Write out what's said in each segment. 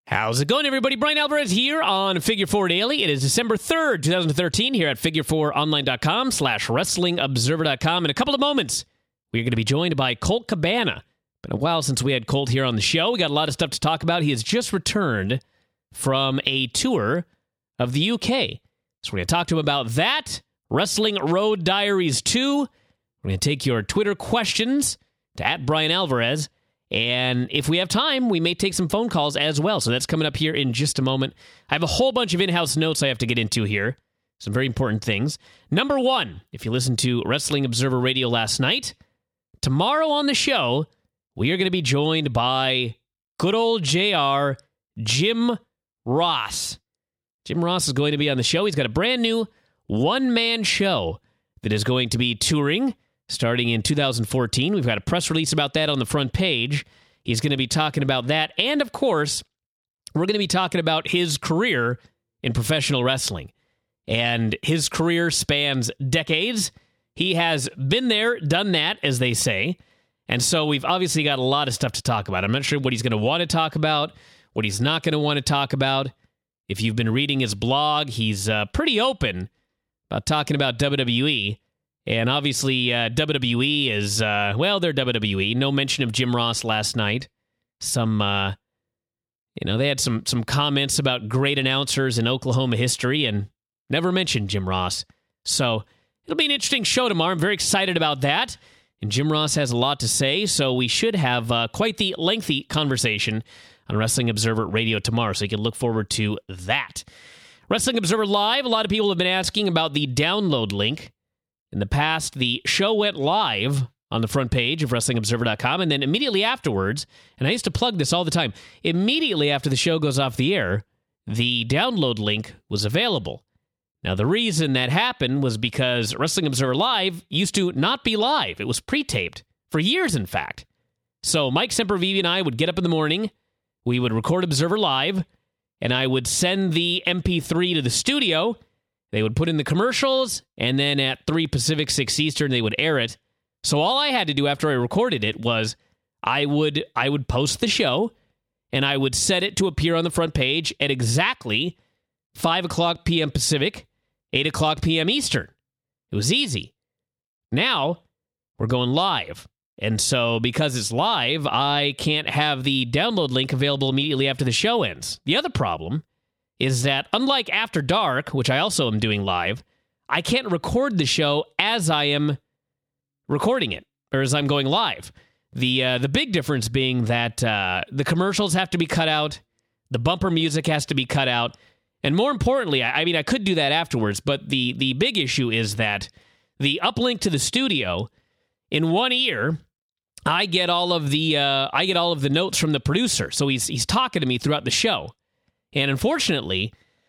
How's it going, everybody? Brian Alvarez here on Figure 4 Daily. It is December 3rd, 2013, here at figure4online.com/wrestlingobserver.com. In a couple of moments, we're going to be joined by Colt Cabana. Been a while since we had Colt here on the show. We got a lot of stuff to talk about. He has just returned from a tour of the UK. So we're going to talk to him about that. Wrestling Road Diaries 2. We're going to take your Twitter questions to @BrianAlvarez. And if we have time, we may take some phone calls as well. So that's coming up here in just a moment. I have a whole bunch of in-house notes I have to get into here. Some very important things. Number one, if you listened to Wrestling Observer Radio last night, tomorrow on the show, we are going to be joined by good old JR, Jim Ross. Jim Ross is going to be on the show. He's got a brand new one-man show that is going to be touring starting in 2014. We've got a press release about that on the front page. He's going to be talking about that. And, of course, we're going to be talking about his career in professional wrestling. And his career spans decades. He has been there, done that, as they say. And so we've obviously got a lot of stuff to talk about. I'm not sure what he's going to want to talk about, what he's not going to want to talk about. If you've been reading his blog, he's pretty open about talking about WWE. And obviously, WWE is, they're WWE. No mention of Jim Ross last night. They had some comments about great announcers in Oklahoma history and never mentioned Jim Ross. So it'll be an interesting show tomorrow. I'm very excited about that. And Jim Ross has a lot to say, so we should have quite the lengthy conversation on Wrestling Observer Radio tomorrow, so you can look forward to that. Wrestling Observer Live, a lot of people have been asking about the download link. In the past, the show went live on the front page of WrestlingObserver.com, and then immediately afterwards, and I used to plug this all the time, immediately after the show goes off the air, the download link was available. Now, the reason that happened was because Wrestling Observer Live used to not be live. It was pre-taped, for years, in fact. So Mike Sempervive and I would get up in the morning, we would record Observer Live, and I would send the MP3 to the studio. They would put in the commercials, and then at 3 Pacific, 6 Eastern, they would air it. So all I had to do after I recorded it was I would post the show, and I would set it to appear on the front page at exactly 5 o'clock p.m. Pacific, 8 o'clock p.m. Eastern. It was easy. Now, we're going live. And so because it's live, I can't have the download link available immediately after the show ends. The other problem is that, unlike After Dark, which I also am doing live, I can't record the show as I am recording it, or as I'm going live. The big difference being that the commercials have to be cut out, the bumper music has to be cut out, and more importantly, I could do that afterwards, but the big issue is that the uplink to the studio, in one ear, I get all of the notes from the producer, so he's talking to me throughout the show. And unfortunately,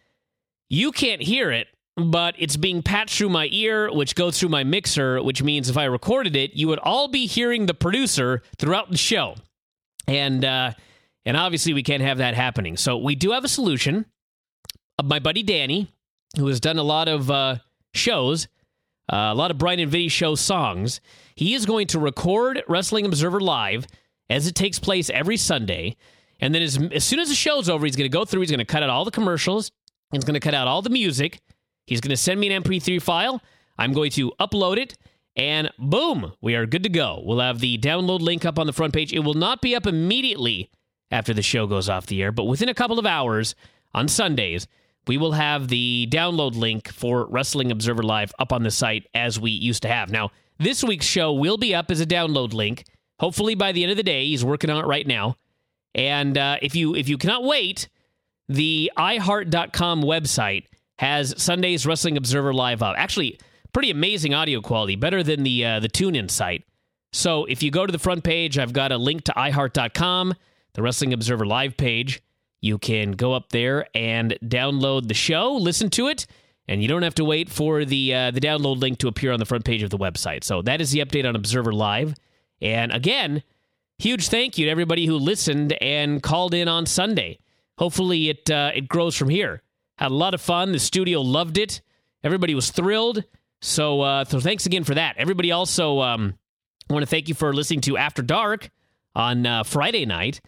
you can't hear it, but it's being patched through my ear, which goes through my mixer, which means if I recorded it, you would all be hearing the producer throughout the show. And obviously, we can't have that happening. So we do have a solution. My buddy Danny, who has done a lot of shows, a lot of Brian and Vinny show songs, he is going to record Wrestling Observer Live as it takes place every Sunday. And then as soon as the show's over, he's going to go through, he's going to cut out all the commercials, he's going to cut out all the music, he's going to send me an MP3 file, I'm going to upload it, and boom, we are good to go. We'll have the download link up on the front page. It will not be up immediately after the show goes off the air, but within a couple of hours on Sundays, we will have the download link for Wrestling Observer Live up on the site as we used to have. Now, this week's show will be up as a download link, hopefully by the end of the day. He's working on it right now. And if you cannot wait, the iHeart.com website has Sunday's Wrestling Observer Live up. Actually, pretty amazing audio quality, better than the TuneIn site. So if you go to the front page, I've got a link to iHeart.com, the Wrestling Observer Live page. You can go up there and download the show, listen to it, and you don't have to wait for the download link to appear on the front page of the website. So that is the update on Observer Live. And again, huge thank you to everybody who listened and called in on Sunday. Hopefully it grows from here. Had a lot of fun. The studio loved it. Everybody was thrilled. So thanks again for that. Everybody also, I want to thank you for listening to After Dark on Friday night.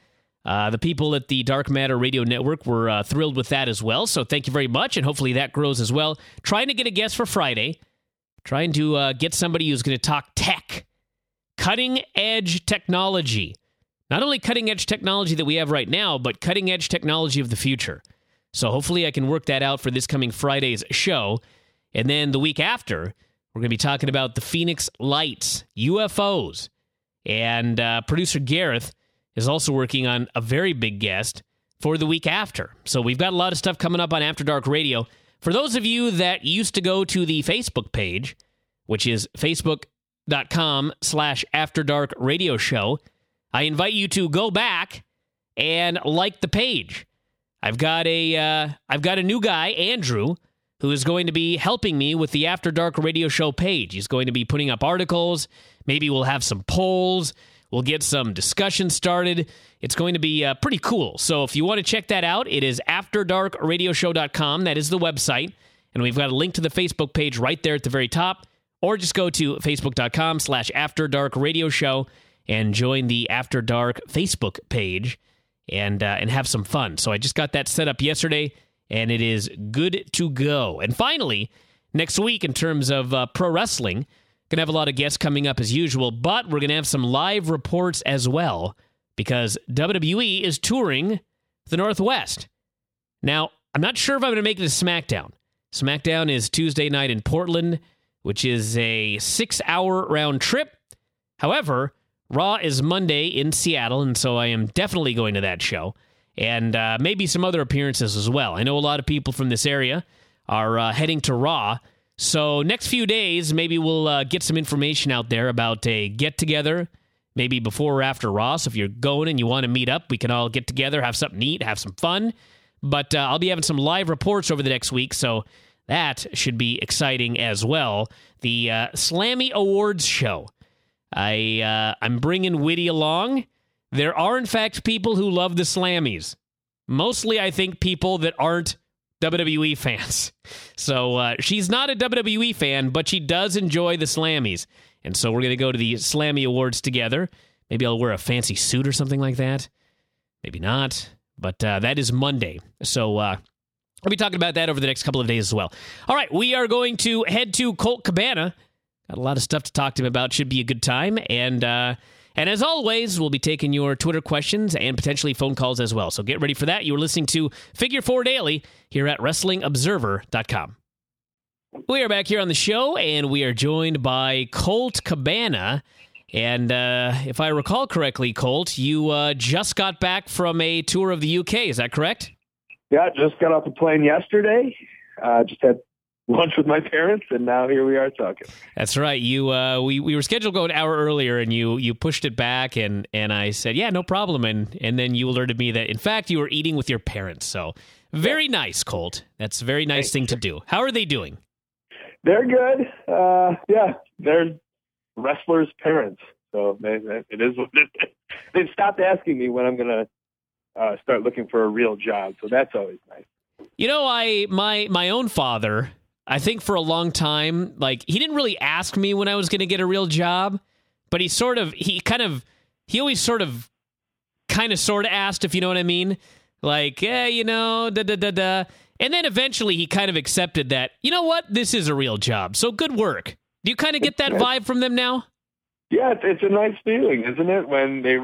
The people at the Dark Matter Radio Network were thrilled with that as well, so thank you very much, and hopefully that grows as well. Trying to get a guest for Friday. Trying to get somebody who's going to talk tech. Cutting-edge technology. Not only cutting-edge technology that we have right now, but cutting-edge technology of the future. So hopefully I can work that out for this coming Friday's show. And then the week after, we're going to be talking about the Phoenix Lights, UFOs. And producer Gareth is also working on a very big guest for the week after. So we've got a lot of stuff coming up on After Dark Radio. For those of you that used to go to the Facebook page, which is facebook.com/After Dark Radio Show, I invite you to go back and like the page. I've got a new guy, Andrew, who is going to be helping me with the After Dark Radio Show page. He's going to be putting up articles. Maybe we'll have some polls. We'll get some discussion started. It's going to be pretty cool. So if you want to check that out, it is afterdarkradioshow.com. That is the website. And we've got a link to the Facebook page right there at the very top. Or just go to facebook.com/After Dark Radio Show and join the After Dark Facebook page and have some fun. So I just got that set up yesterday, and it is good to go. And finally, next week in terms of pro wrestling, going to have a lot of guests coming up as usual, but we're going to have some live reports as well because WWE is touring the Northwest. Now, I'm not sure if I'm going to make it to SmackDown. SmackDown is Tuesday night in Portland, which is a 6-hour round trip. However, Raw is Monday in Seattle, and so I am definitely going to that show, and maybe some other appearances as well. I know a lot of people from this area are heading to Raw, so next few days, maybe we'll get some information out there about a get-together, maybe before or after Raw. So if you're going and you want to meet up, we can all get together, have something to eat, have some fun. But I'll be having some live reports over the next week, so that should be exciting as well. The Slammy Awards show. I'm bringing Witty along. There are, in fact, people who love the Slammies. Mostly, I think, people that aren't WWE fans. So she's not a WWE fan, but she does enjoy the Slammies. And so we're going to go to the Slammy Awards together. Maybe I'll wear a fancy suit or something like that. Maybe not. But that is Monday. So I'll be talking about that over the next couple of days as well. All right, we are going to head to Colt Cabana. Got a lot of stuff to talk to him about. Should be a good time. And as always, we'll be taking your Twitter questions and potentially phone calls as well. So get ready for that. You're listening to Figure 4 Daily here at WrestlingObserver.com. We are back here on the show, and we are joined by Colt Cabana. And if I recall correctly, Colt, you just got back from a tour of the UK. Is that correct? Yeah, just got off the plane yesterday. Just had lunch with my parents, and now here we are talking. That's right. You we were scheduled to go an hour earlier, and you pushed it back, and I said, yeah, no problem. And then you alerted me that, in fact, you were eating with your parents. So very nice, Colt. That's a very nice thing to do. How are they doing? They're good. Yeah, they're wrestlers' parents. So it is what it is. They've stopped asking me when I'm going to start looking for a real job. So that's always nice. You know, my own father, I think for a long time, like, he didn't really ask me when I was going to get a real job, but he always sort of asked, if you know what I mean. Like, da-da-da-da. And then eventually he kind of accepted that, you know what, this is a real job, so good work. Do you kind of get that vibe from them now? Yeah, it's a nice feeling, isn't it? When they,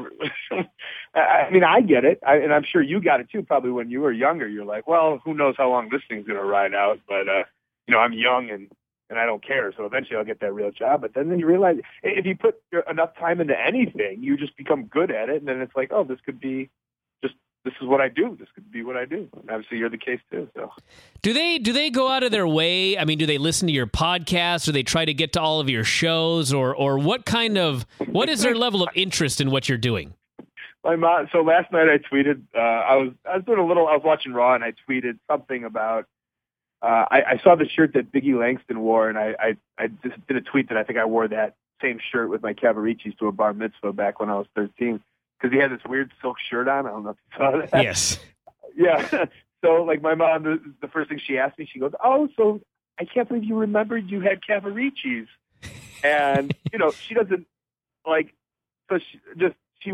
I mean, I get it, and I'm sure you got it too. Probably when you were younger, you're like, well, who knows how long this thing's going to ride out? But I'm young and I don't care. So eventually, I'll get that real job. But then you realize if you put enough time into anything, you just become good at it, and then it's like, oh, this is what I do. This could be what I do. And obviously, you're the case too. So, do they go out of their way? I mean, do they listen to your podcast? Do they try to get to all of your shows, or what is their level of interest in what you're doing? My mom. So last night I tweeted. I was watching Raw, and I tweeted something about. I saw the shirt that Biggie Langston wore, and I just did a tweet that I think I wore that same shirt with my Cavaricis to a bar mitzvah back when I was 13. Because he had this weird silk shirt on. I don't know if you saw that. Yes. Yeah. So, like, my mom, the first thing she asked me, she goes, oh, so I can't believe you remembered you had Cavaricis. And, she doesn't, like, so she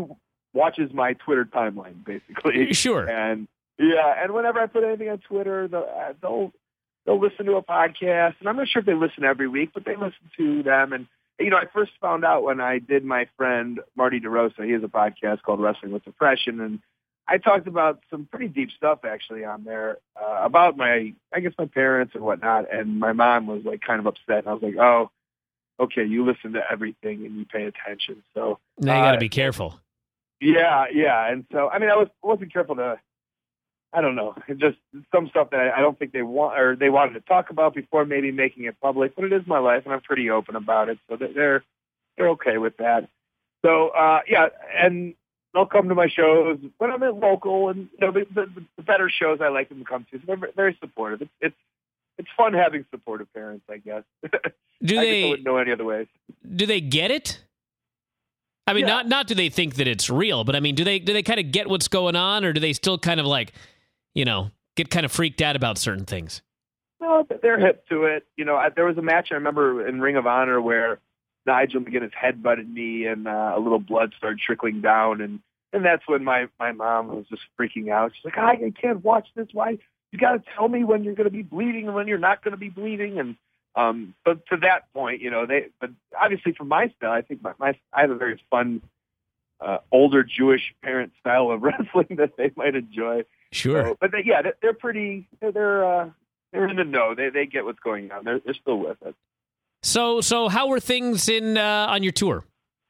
watches my Twitter timeline, basically. Sure. And and whenever I put anything on Twitter, they'll listen to a podcast, and I'm not sure if they listen every week, but they listen to them. And I first found out when I did my friend Marty DeRosa. He has a podcast called Wrestling with Depression, and I talked about some pretty deep stuff actually on there about my parents and whatnot. And my mom was like kind of upset, and I was like, oh, okay, you listen to everything and you pay attention. So now you got to be careful. Yeah. And so, I wasn't careful to, I don't know, just some stuff that I don't think they wanted to talk about before maybe making it public, but it is my life and I'm pretty open about it. So they're okay with that. So, and they'll come to my shows when I'm at local, and the better shows I like them to come to. So they're very supportive. It's fun having supportive parents, I guess. I wouldn't know any other ways. Do they get it? I mean, not do they think that it's real, but I mean, do they kind of get what's going on, or do they still kind of like, get kind of freaked out about certain things? No, they're hip to it. There was a match I remember in Ring of Honor where Nigel McGuinness headbutted me, and a little blood started trickling down, and that's when my mom was just freaking out. She's like, I can't watch this. Why? You got to tell me when you're going to be bleeding and when you're not going to be bleeding. And but to that point, but obviously for my style, I think I have a very fun older Jewish parent style of wrestling that they might enjoy. Sure. So, but they're pretty. They're in the know. They get what's going on. They're still with it. So how were things on your tour?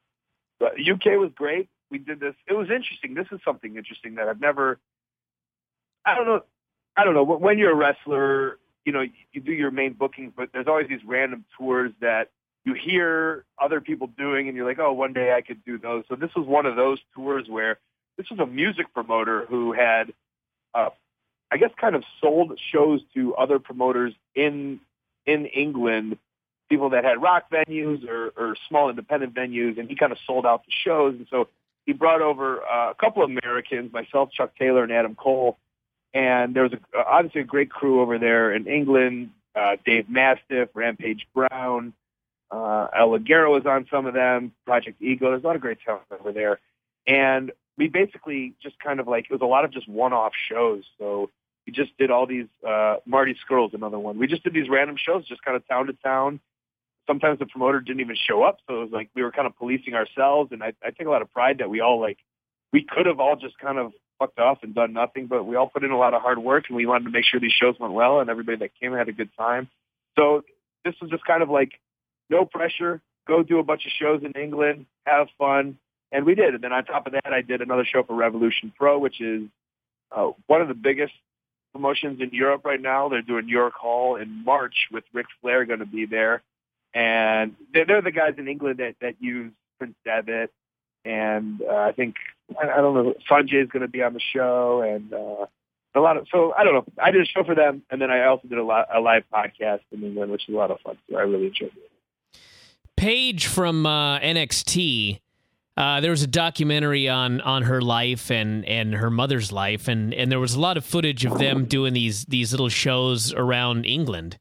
UK was great. We did this. It was interesting. This is something interesting that I've never. I don't know. When you're a wrestler, you do your main bookings, but there's always these random tours that you hear other people doing, and you're like, oh, one day I could do those. So this was one of those tours where this was a music promoter who had, I guess, kind of sold shows to other promoters in England, people that had rock venues or small independent venues, and he kind of sold out the shows. And so he brought over a couple of Americans, myself, Chuck Taylor, and Adam Cole. And there was obviously a great crew over there in England. Dave Mastiff, Rampage Brown, El Ligero was on some of them, Project Ego. There's a lot of great talent over there. And we basically just kind of like, it was a lot of just one-off shows. So we just did all these, Marty Skrull's another one. We just did these random shows, just kind of town to town. Sometimes the promoter didn't even show up. So it was like we were kind of policing ourselves. And I take a lot of pride that we could have all just kind of fucked off and done nothing, but we all put in a lot of hard work, and we wanted to make sure these shows went well and everybody that came had a good time. So this was just kind of like no pressure, go do a bunch of shows in England, have fun, and we did. And then on top of that, I did another show for Revolution Pro, which is one of the biggest promotions in Europe right now. They're doing York Hall in March with Ric Flair going to be there, and they're the guys in England that use Prince Devitt, and I think, I don't know, Sanjay is going to be on the show, and so I don't know. I did a show for them, and then I also did a live podcast in England, which is a lot of fun. So I really enjoyed it. Paige from NXT, there was a documentary on her life and her mother's life, and there was a lot of footage of them doing these little shows around England,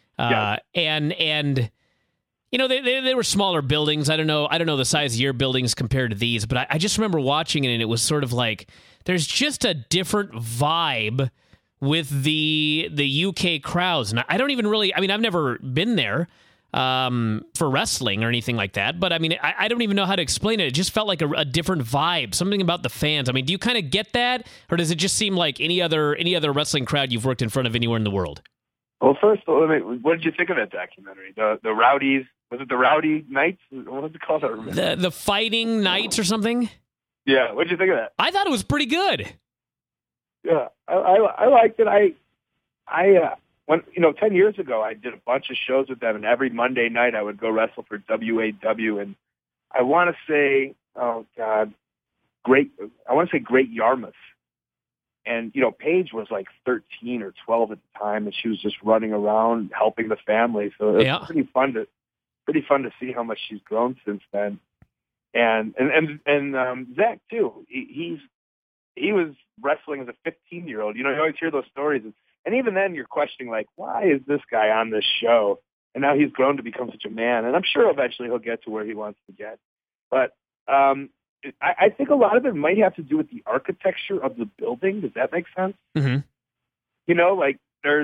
and. They were smaller buildings. I don't know the size of your buildings compared to these, but I just remember watching it, and it was sort of like there's just a different vibe with the UK crowds. And I don't even really, I've never been there for wrestling or anything like that, but I don't even know how to explain it. It just felt like a different vibe, something about the fans. Do you kind of get that, or does it just seem like any other wrestling crowd you've worked in front of anywhere in the world? Well, first of all, what did you think of that documentary? The Rowdies, was it the Rowdy Knights? What was it called? I don't remember. The Fighting Knights or something? Yeah, what did you think of that? I thought it was pretty good. Yeah, I liked it. When 10 years ago, I did a bunch of shows with them, and every Monday night I would go wrestle for WAW, and I want to say, Great Yarmouth. And, Paige was like 13 or 12 at the time, and she was just running around helping the family. So it was pretty fun to see how much she's grown since then. And Zach too. He was wrestling as a 15-year-old. You always hear those stories, and even then you're questioning, like, why is this guy on this show? And now he's grown to become such a man. And I'm sure eventually he'll get to where he wants to get. But I think a lot of it might have to do with the architecture of the building. Does that make sense? Mm-hmm. You know, like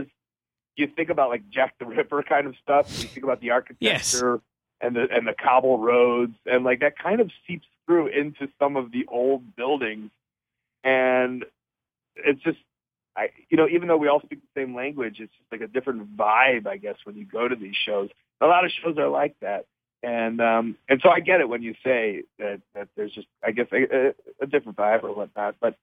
you think about like Jack the Ripper kind of stuff. You think about the architecture and the cobble roads, and like that kind of seeps through into some of the old buildings. And it's just, even though we all speak the same language, it's just like a different vibe, I guess, when you go to these shows. A lot of shows are like that. And so I get it when you say that there's just, I guess, a different vibe or whatnot. But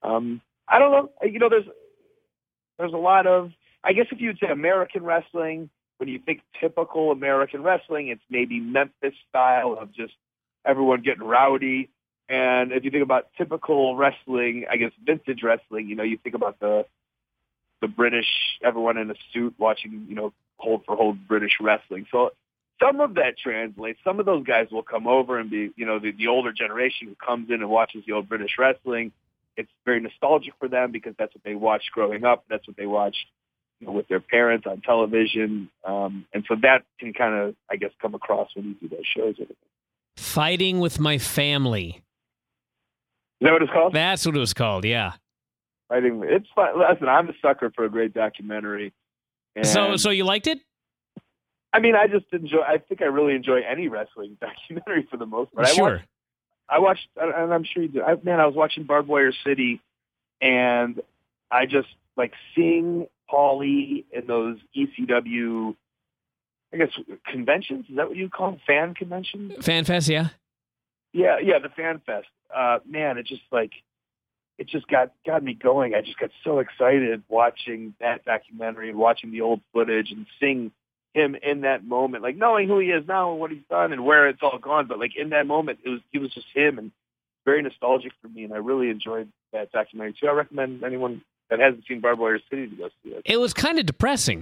I don't know. There's a lot of, I guess if you would say American wrestling, when you think typical American wrestling, it's maybe Memphis style of just everyone getting rowdy. And if you think about typical wrestling, I guess vintage wrestling, you think about the British, everyone in a suit watching, hold for hold British wrestling. So some of that translates. Some of those guys will come over and be, the older generation who comes in and watches the old British wrestling. It's very nostalgic for them because that's what they watched growing up. That's what they watched with their parents on television. And so that can kind of, I guess, come across when you do those shows. Fighting with My Family. Is that what it's called? That's what it was called, yeah. It's fun. Listen, I'm a sucker for a great documentary. And so you liked it? I mean, I think I really enjoy any wrestling documentary for the most part. Sure. I watched, and I'm sure you do. I was watching Barbed Wire City, and I just, like, seeing Paulie in those ECW, I guess, conventions? Is that what you call them? Fan conventions? Fan Fest, yeah. Yeah, the Fan Fest. Man, it just got me going. I just got so excited watching that documentary and watching the old footage and seeing him in that moment, like knowing who he is now and what he's done and where it's all gone. But like in that moment, he was just him, and very nostalgic for me. And I really enjoyed that documentary too. I recommend anyone that hasn't seen Barbed Wire City to go see it. It was kind of depressing.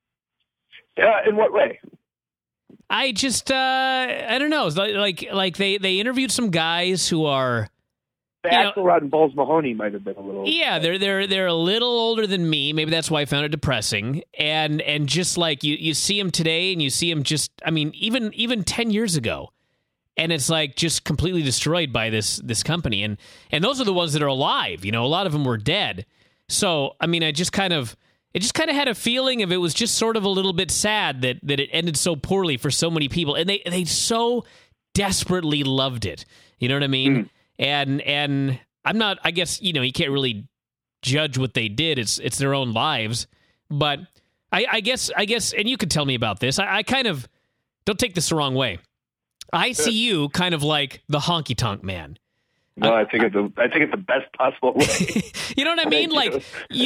Yeah, in what way? I just, I don't know. It's like they interviewed some guys who are. Axelrod and Balls Mahoney might have been a little. Yeah, they're a little older than me. Maybe that's why I found it depressing. And just like you see him today, and you see him just, I mean, even 10 years ago, and it's like just completely destroyed by this company. And those are the ones that are alive. A lot of them were dead. So I mean, it just kind of had a feeling of it was just sort of a little bit sad that it ended so poorly for so many people, and they so desperately loved it. You know what I mean? Mm. And I'm not, I guess, you can't really judge what they did. It's their own lives. But I guess, and you could tell me about this. I kind of, don't take this the wrong way. I see you kind of like the honky tonk man. No, I think it's the best possible way. You know what I mean? Like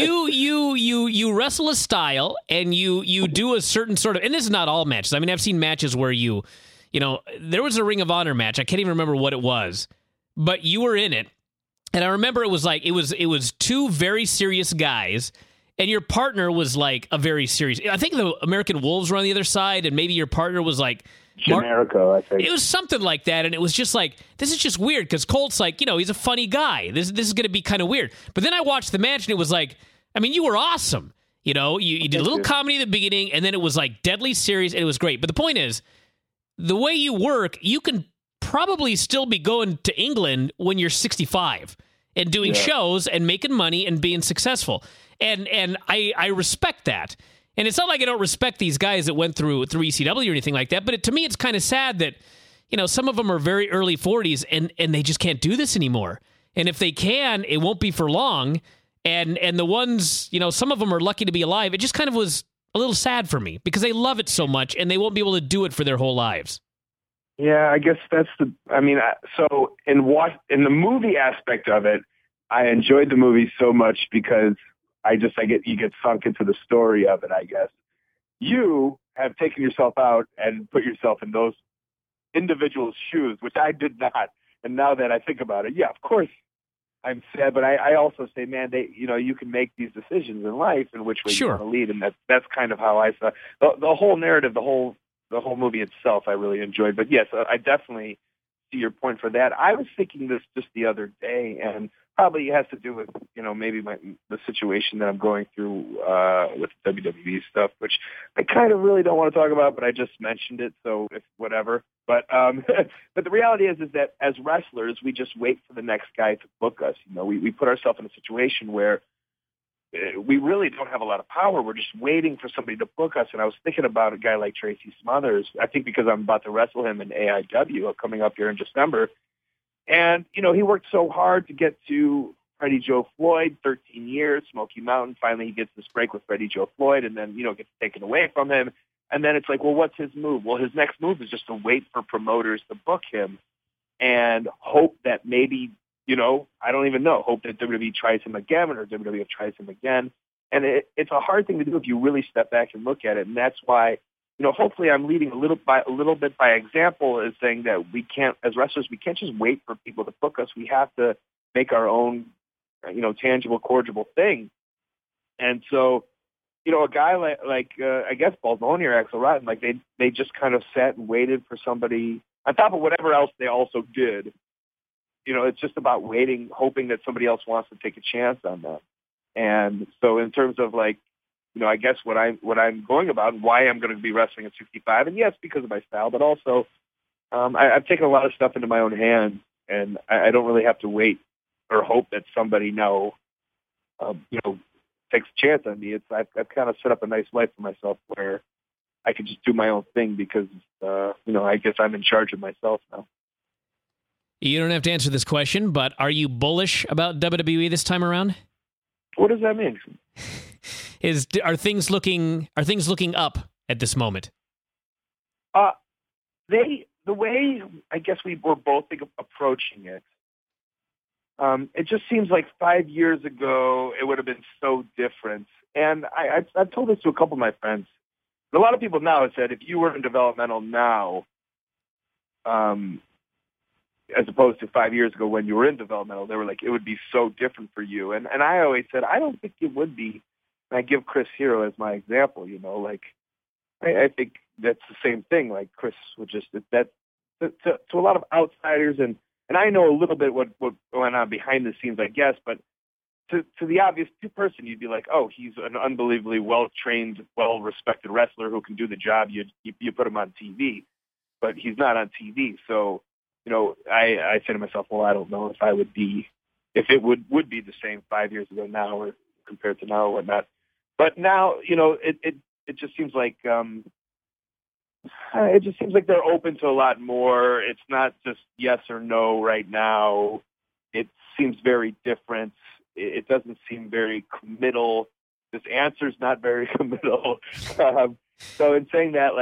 you wrestle a style, and you do a certain sort of, and this is not all matches. I mean, I've seen matches where there was a Ring of Honor match. I can't even remember what it was. But you were in it, and I remember it was two very serious guys, and your partner was like a very serious. I think the American Wolves were on the other side, and maybe your partner was like Generico, I think. It was something like that, and it was just like, this is just weird, because Colt's like, he's a funny guy. This is going to be kind of weird. But then I watched the match, and it was like, I mean, you were awesome. You did a little comedy at the beginning, and then it was like deadly serious, and it was great. But the point is, the way you work, you can probably still be going to England when you're 65 and doing shows and making money and being successful. And I respect that. And it's not like I don't respect these guys that went through ECW or anything like that, but to me it's kind of sad that, some of them are very early 40s and they just can't do this anymore. And if they can, it won't be for long. And the ones, some of them are lucky to be alive. It just kind of was a little sad for me because they love it so much and they won't be able to do it for their whole lives. Yeah, I guess so in the movie aspect of it, I enjoyed the movie so much because you get sunk into the story of it, I guess. You have taken yourself out and put yourself in those individuals' shoes, which I did not. And now that I think about it, yeah, of course I'm sad, but I also say, man, you can make these decisions in life in which way you want to lead, and that's kind of how I saw the whole narrative, the whole movie itself. I really enjoyed, but yes, I definitely see your point for that. I was thinking this just the other day, and probably has to do with, maybe the situation that I'm going through with the WWE stuff, which I kind of really don't want to talk about, but I just mentioned it, so it's whatever. But but the reality is that as wrestlers, we just wait for the next guy to book us. We put ourselves in a situation where we really don't have a lot of power. We're just waiting for somebody to book us. And I was thinking about a guy like Tracy Smothers. I think because I'm about to wrestle him in AIW coming up here in December. And, he worked so hard to get to Freddie Joe Floyd, 13 years, Smoky Mountain. Finally, he gets this break with Freddie Joe Floyd and then, gets taken away from him. And then it's like, well, what's his move? Well, his next move is just to wait for promoters to book him and hope that maybe, I don't even know, hope that WWE tries him again or WWF tries him again. And it's a hard thing to do if you really step back and look at it. And that's why, hopefully I'm leading a little bit by example, is saying that we can't, as wrestlers, we can't just wait for people to book us. We have to make our own, tangible, corrigible thing. And so, a guy like I guess Paul Mahoney or Axel Rotten, like they just kind of sat and waited for somebody on top of whatever else they also did. It's just about waiting, hoping that somebody else wants to take a chance on them. And so in terms of I guess what I'm going about and why I'm going to be wrestling at 65, and yes, because of my style, but also I've taken a lot of stuff into my own hands, and I don't really have to wait or hope that somebody now, takes a chance on me. I've kind of set up a nice life for myself where I can just do my own thing because, I guess I'm in charge of myself now. You don't have to answer this question, but are you bullish about WWE this time around? What does that mean? Are things looking up at this moment? The way I guess we were both approaching it, it just seems like 5 years ago it would have been so different. And I've told this to a couple of my friends. A lot of people now have said if you were in developmental now, as opposed to 5 years ago when you were in developmental, they were like, it would be so different for you. And I always said, I don't think it would be. And I give Chris Hero as my example, I think that's the same thing. Like Chris would just, that to a lot of outsiders, and I know a little bit what went on behind the scenes, I guess, but to the obvious person, you'd be like, oh, he's an unbelievably well-trained, well-respected wrestler who can do the job. You put him on TV, but he's not on TV. So, I say to myself, well, I don't know if it would be the same 5 years ago now or compared to now or whatnot. But now, it just seems like they're open to a lot more. It's not just yes or no right now. It seems very different. It doesn't seem very committal. This answer's not very committal. So in saying that,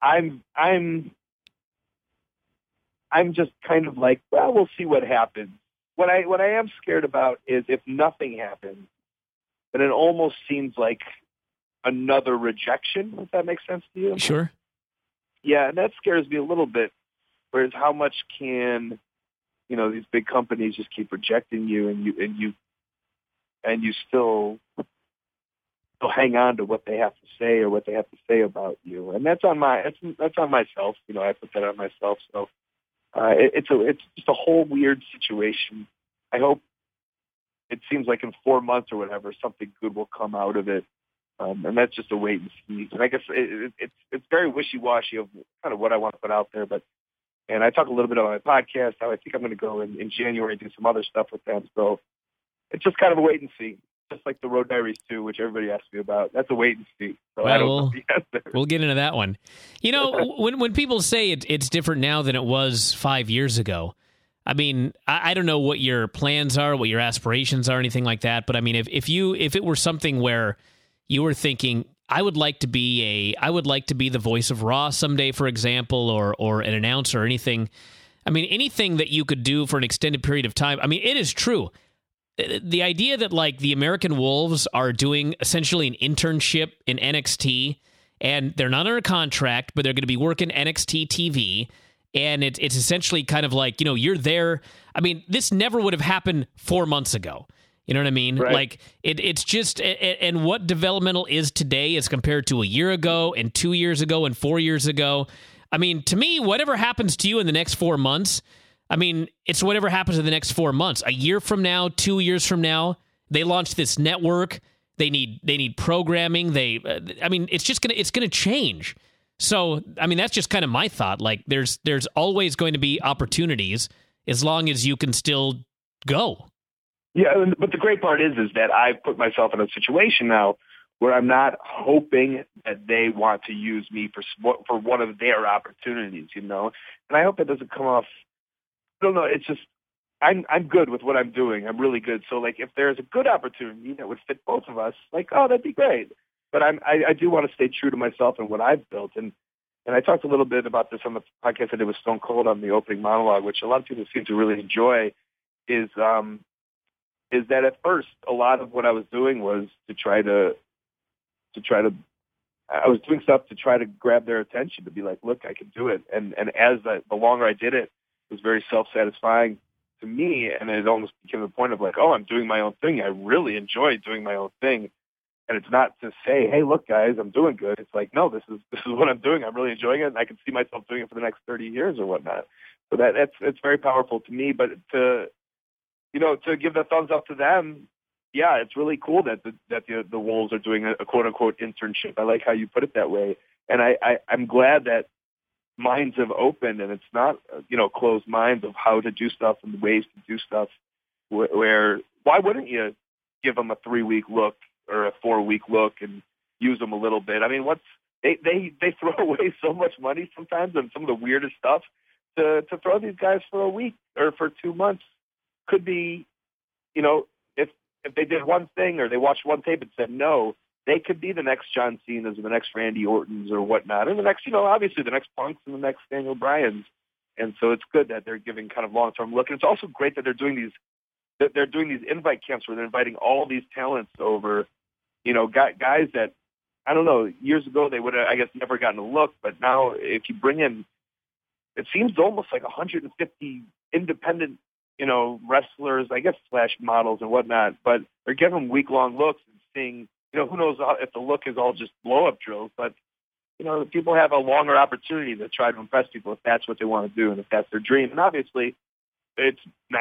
I'm just kind of like, well, we'll see what happens. What I am scared about is if nothing happens, then it almost seems like another rejection, if that makes sense to you. Sure. Yeah, and that scares me a little bit. Whereas how much can, these big companies just keep rejecting you and you still hang on to what they have to say or what they have to say about you. And that's on myself. I put that on myself. So it's just a whole weird situation. I hope it seems like in 4 months or whatever, something good will come out of it. And that's just a wait and see. And I guess it's very wishy-washy of kind of what I want to put out there. And I talk a little bit about my podcast, how I think I'm going to go in January and do some other stuff with them. So it's just kind of a wait and see. Just like the Road Diaries 2, which everybody asks me about. That's a wait and see. So I don't know the answer. We'll get into that one. When people say it's different now than it was 5 years ago, I mean, I don't know what your plans are, what your aspirations are, anything like that. But I mean, if it were something where you were thinking, I would like to be the voice of Raw someday, for example, or an announcer or anything. I mean, anything that you could do for an extended period of time. I mean, it is true. The idea that the American Wolves are doing essentially an internship in NXT, and they're not under contract, but they're going to be working NXT TV, and it's essentially kind of like, you're there. I mean, this never would have happened 4 months ago. You know what I mean? Right. It's just, and what developmental is today as compared to a year ago and 2 years ago and 4 years ago. I mean, to me, whatever happens to you in the next 4 months, I mean, it's whatever happens in the next 4 months. A year from now, 2 years from now, they launch this network. They need programming. I mean, it's gonna change. So, I mean, that's just kind of my thought. Like, there's always going to be opportunities as long as you can still go. Yeah, but the great part is that I've put myself in a situation now where I'm not hoping that they want to use me for one of their opportunities, you know. And I hope that doesn't come off. I don't know. It's just I'm good with what I'm doing. I'm really good. So like, if there's a good opportunity that would fit both of us, like, oh, that'd be great. But I do want to stay true to myself and what I've built. And I talked a little bit about this on the podcast I did with Stone Cold on the opening monologue, which a lot of people seem to really enjoy. Is that at first a lot of what I was doing was to try to I was doing stuff to try to grab their attention, to be like, look, I can do it. And as the longer I did it, it was very self-satisfying to me, and it almost became the point of like, oh, I'm doing my own thing. I really enjoy doing my own thing. And it's not to say, hey, look, guys, I'm doing good. It's like, no, this is what I'm doing. I'm really enjoying it, and I can see myself doing it for the next 30 years or whatnot. So it's very powerful to me. But to give the thumbs up to them, yeah, it's really cool that the Wolves are doing a quote unquote internship. I like how you put it that way, and I'm glad that minds have opened, and it's not closed minds of how to do stuff and ways to do stuff. Where why wouldn't you give them a 3-week look or a 4-week look and use them a little bit? I mean, they throw away so much money sometimes on some of the weirdest stuff. To throw these guys for a week or for 2 months could be, if they did one thing or they watched one tape and said no, they could be the next John Cena's or the next Randy Orton's or whatnot, and the next, obviously the next Punks and the next Daniel Bryan's. And so it's good that they're giving kind of long-term look. And it's also great that they're doing these invite camps where they're inviting all these talents over, guys that, I don't know, years ago they would have, I guess, never gotten a look. But now if you bring in, it seems almost like 150 independent, wrestlers, I guess, / models and whatnot, but they're giving them week-long looks and seeing, who knows if the look is all just blow-up drills, but, people have a longer opportunity to try to impress people if that's what they want to do and if that's their dream. And obviously, it's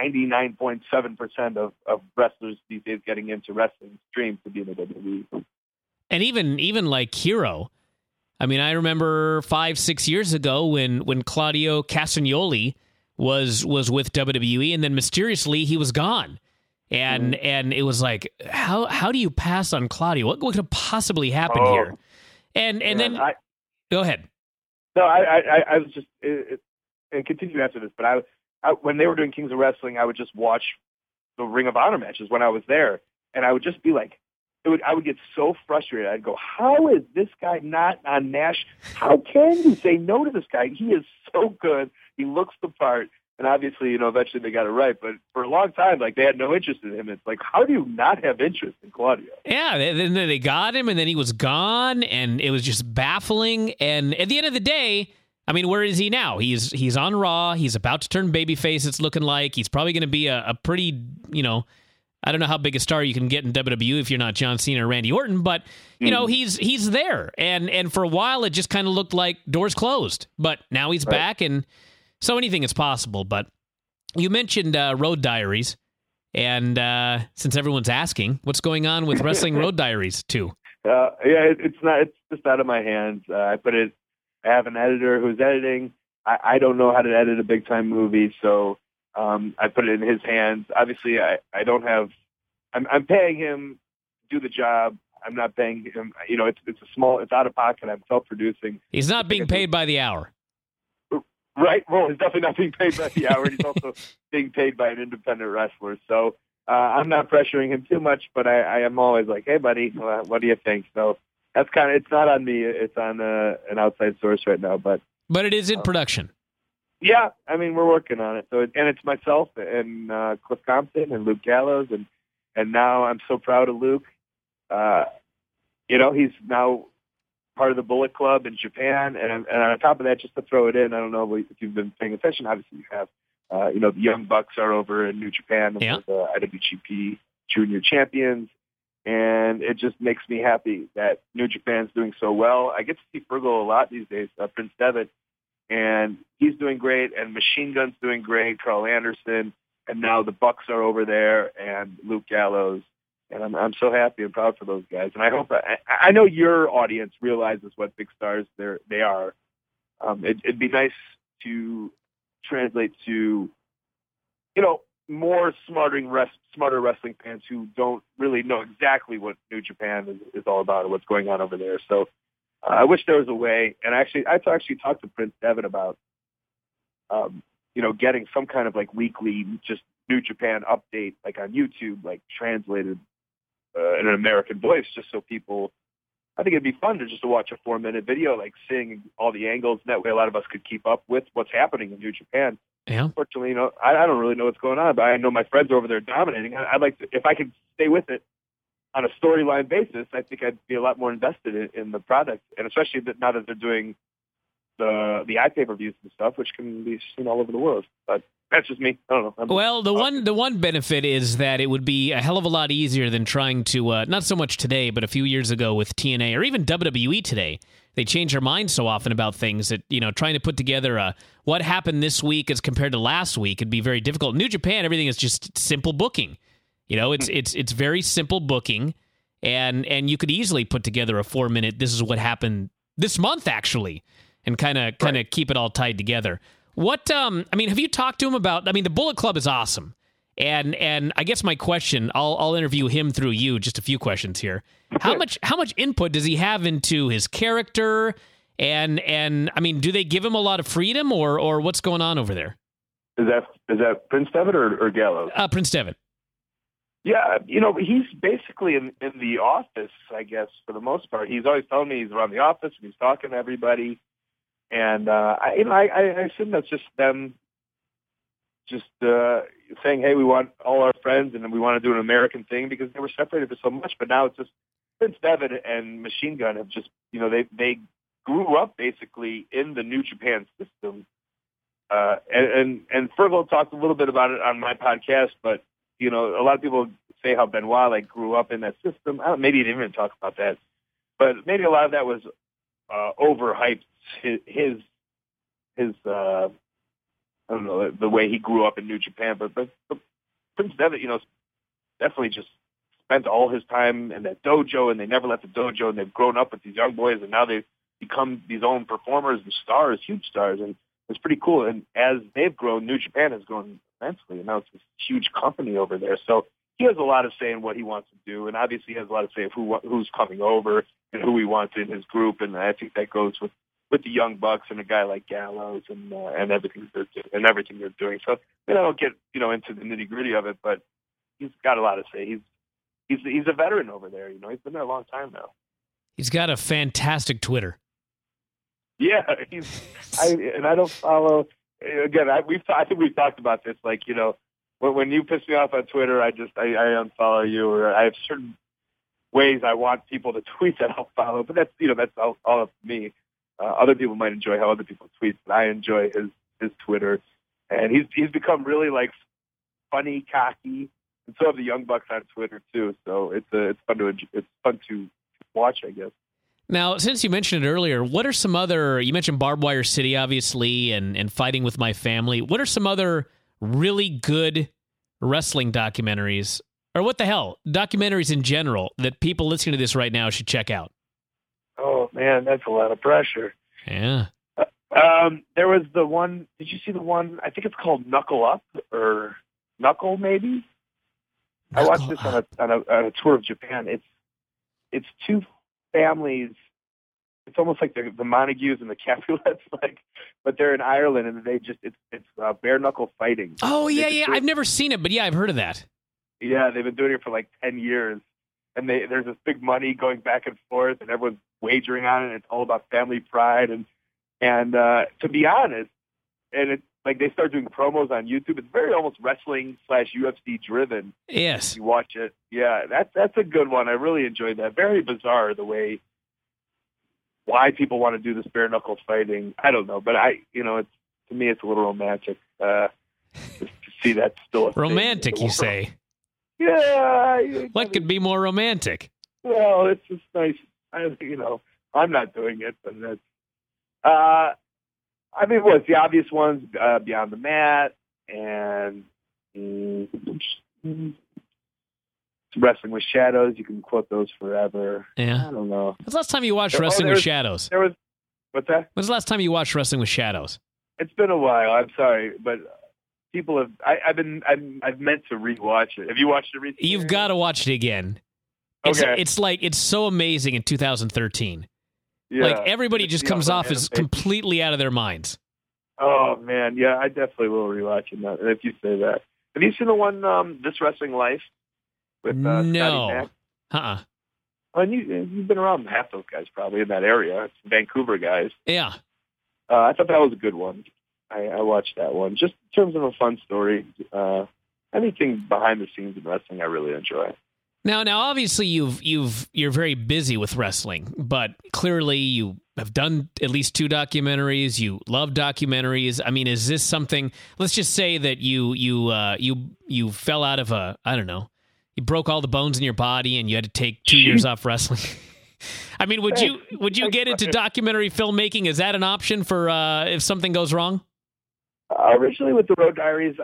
99.7% of wrestlers these days getting into wrestling dream to be in the WWE. And even like Hero, I mean, I remember 5-6 years ago when Claudio Castagnoli was with WWE, and then mysteriously he was gone, and it was like, how do you pass on Claudio? What could possibly happen here? And then go ahead. No, I was just and continue after this, but I when they were doing Kings of Wrestling, I would just watch the Ring of Honor matches when I was there, and I would just be like, I would get so frustrated. I'd go, how is this guy not on Nash? How can you say no to this guy? He is so good. He looks the part. And obviously, eventually they got it right. But for a long time, like, they had no interest in him. It's like, how do you not have interest in Claudio? Yeah, then they got him, and then he was gone, and it was just baffling. And at the end of the day, I mean, where is he now? He's on Raw. He's about to turn babyface, it's looking like. He's probably going to be a pretty, I don't know how big a star you can get in WWE if you're not John Cena or Randy Orton, but he's there. And for a while it just kind of looked like doors closed. But now he's back, and so anything is possible. But you mentioned Road Diaries, and since everyone's asking, what's going on with Wrestling Road Diaries 2? It's just out of my hands. I have an editor who's editing. I don't know how to edit a big time movie, so I put it in his hands. Obviously, I don't have. I'm paying him to do the job. I'm not paying him. It's out of pocket. I'm self-producing. He's not being paid by the hour. Right. Well, he's definitely not being paid by the hour. He's also being paid by an independent wrestler. So I'm not pressuring him too much, but I am always like, hey, buddy, what do you think? So that's it's not on me. It's on an outside source right now, but it is in production. Yeah, I mean, we're working on it. So, and it's myself and Cliff Compton and Luke Gallows, and now I'm so proud of Luke. He's now part of the Bullet Club in Japan, and on top of that, just to throw it in, I don't know if you've been paying attention. Obviously, you have. The Young Bucks are over in New Japan, and the IWGP Junior Champions, and it just makes me happy that New Japan's doing so well. I get to see Fergal a lot these days, Prince Devitt. and he's doing great, and Machine Gun's doing great, Carl Anderson, and now the Bucks are over there, and Luke Gallows, and I'm so happy and proud for those guys. And I hope I know your audience realizes what big stars they are. It'd be nice to translate to, more smarter wrestling fans who don't really know exactly what New Japan is all about or what's going on over there. So I wish there was a way. And I actually talked to Prince Devitt about, getting some kind of like weekly just New Japan update, like on YouTube, like translated in an American voice, just so people. I think it'd be fun to watch a 4-minute video, like seeing all the angles. And that way, a lot of us could keep up with what's happening in New Japan. Yeah. Unfortunately, I don't really know what's going on, but I know my friends are over there dominating. I'd like to, if I could stay with it on a storyline basis, I think I'd be a lot more invested in the product, and especially now that they're doing the iPay-per-views and stuff, which can be seen all over the world. But that's just me. I don't know. Well, the one benefit is that it would be a hell of a lot easier than trying to, not so much today, but a few years ago with TNA or even WWE today. They change their minds so often about things that, trying to put together what happened this week as compared to last week would be very difficult. New Japan, everything is just simple booking. It's very simple booking, and you could easily put together a 4-minute, this is what happened this month, actually, and kind of keep it all tied together. What, have you talked to him about, the Bullet Club is awesome. And I guess my question, I'll interview him through you, just a few questions here. How much input does he have into his character? And do they give him a lot of freedom or what's going on over there? Is that Prince Devitt or Gallows? Prince Devitt. Yeah, he's basically in the office, I guess, for the most part. He's always telling me he's around the office and he's talking to everybody. And I assume that's just them just saying, hey, we want all our friends and we want to do an American thing, because they were separated for so much. But now it's just Prince Devitt and Machine Gun have just, they grew up basically in the New Japan system. And Fergal talked a little bit about it on my podcast, but, a lot of people say how Benoit grew up in that system. Maybe he didn't even talk about that, but maybe a lot of that was overhyped. His I don't know, the way he grew up in New Japan, but Prince Devitt, definitely just spent all his time in that dojo, and they never left the dojo, and they've grown up with these young boys, and now they've become these own performers and stars, huge stars, and it's pretty cool. And as they've grown, New Japan has grown immensely, and now it's this huge company over there. So he has a lot of say in what he wants to do, and obviously he has a lot of say of who's coming over and who he wants in his group, and I think that goes with the Young Bucks and a guy like Gallows and everything they're doing. So I don't get into the nitty gritty of it, but he's got a lot to say. He's a veteran over there. He's been there a long time now. He's got a fantastic Twitter. Yeah, I don't follow. Again, I think we've talked about this. When you piss me off on Twitter, I unfollow you, or I have certain ways I want people to tweet that I'll follow. But that's all up to me. Other people might enjoy how other people tweet, but I enjoy his Twitter, and he's become really funny, cocky, and so have the Young Bucks on Twitter too. So it's fun to watch, I guess. Now, since you mentioned it earlier, what are some other? You mentioned Barbed Wire City, obviously, and Fighting with My Family. What are some other really good wrestling documentaries, or what the hell, documentaries in general that people listening to this right now should check out? Oh, man, that's a lot of pressure. Yeah. There was the one, did you see the one, I think it's called Knuckle Up, or Knuckle, maybe? I watched this on a tour of Japan. It's two families. It's almost like the Montagues and the Capulets, but they're in Ireland, and it's bare knuckle fighting. Oh, yeah. I've never seen it, but yeah, I've heard of that. Yeah, they've been doing it for 10 years. And there's this big money going back and forth, and everyone's wagering on it. And it's all about family pride, and to be honest, and it's they start doing promos on YouTube. It's very almost wrestling / UFC driven. Yes, you watch it. Yeah, that's a good one. I really enjoyed that. Very bizarre the way why people want to do this bare knuckle fighting. I don't know, but it's to me it's a little romantic to see that still a romantic. You say. Yeah. What could be more romantic? Well, it's just nice. I'm not doing it, but that's. I mean, what's the obvious ones? Beyond the Mat and Wrestling with Shadows. You can quote those forever. Yeah. I don't know. When's the last time you watched Wrestling with Shadows? What's that? When's the last time you watched Wrestling with Shadows? It's been a while. I'm sorry, but people have. I've meant to rewatch it. Have you watched it recently? You've got to watch it again. It's so amazing in 2013. Yeah. Like everybody just comes off as completely out of their minds. Oh man, yeah, I definitely will rewatch it now. If you say that, have you seen the one This Wrestling Life with no, And you've been around half those guys probably in that area. It's Vancouver guys. Yeah, I thought that was a good one. I watched that one just in terms of a fun story. Anything behind the scenes in wrestling, I really enjoy. Now, obviously, you're very busy with wrestling, but clearly you have done at least 2 documentaries. You love documentaries. I mean, is this something? Let's just say that you fell out of you broke all the bones in your body, and you had to take 2 years off wrestling. I mean, would you get into documentary filmmaking? Is that an option for if something goes wrong? Originally, with the Road Diaries,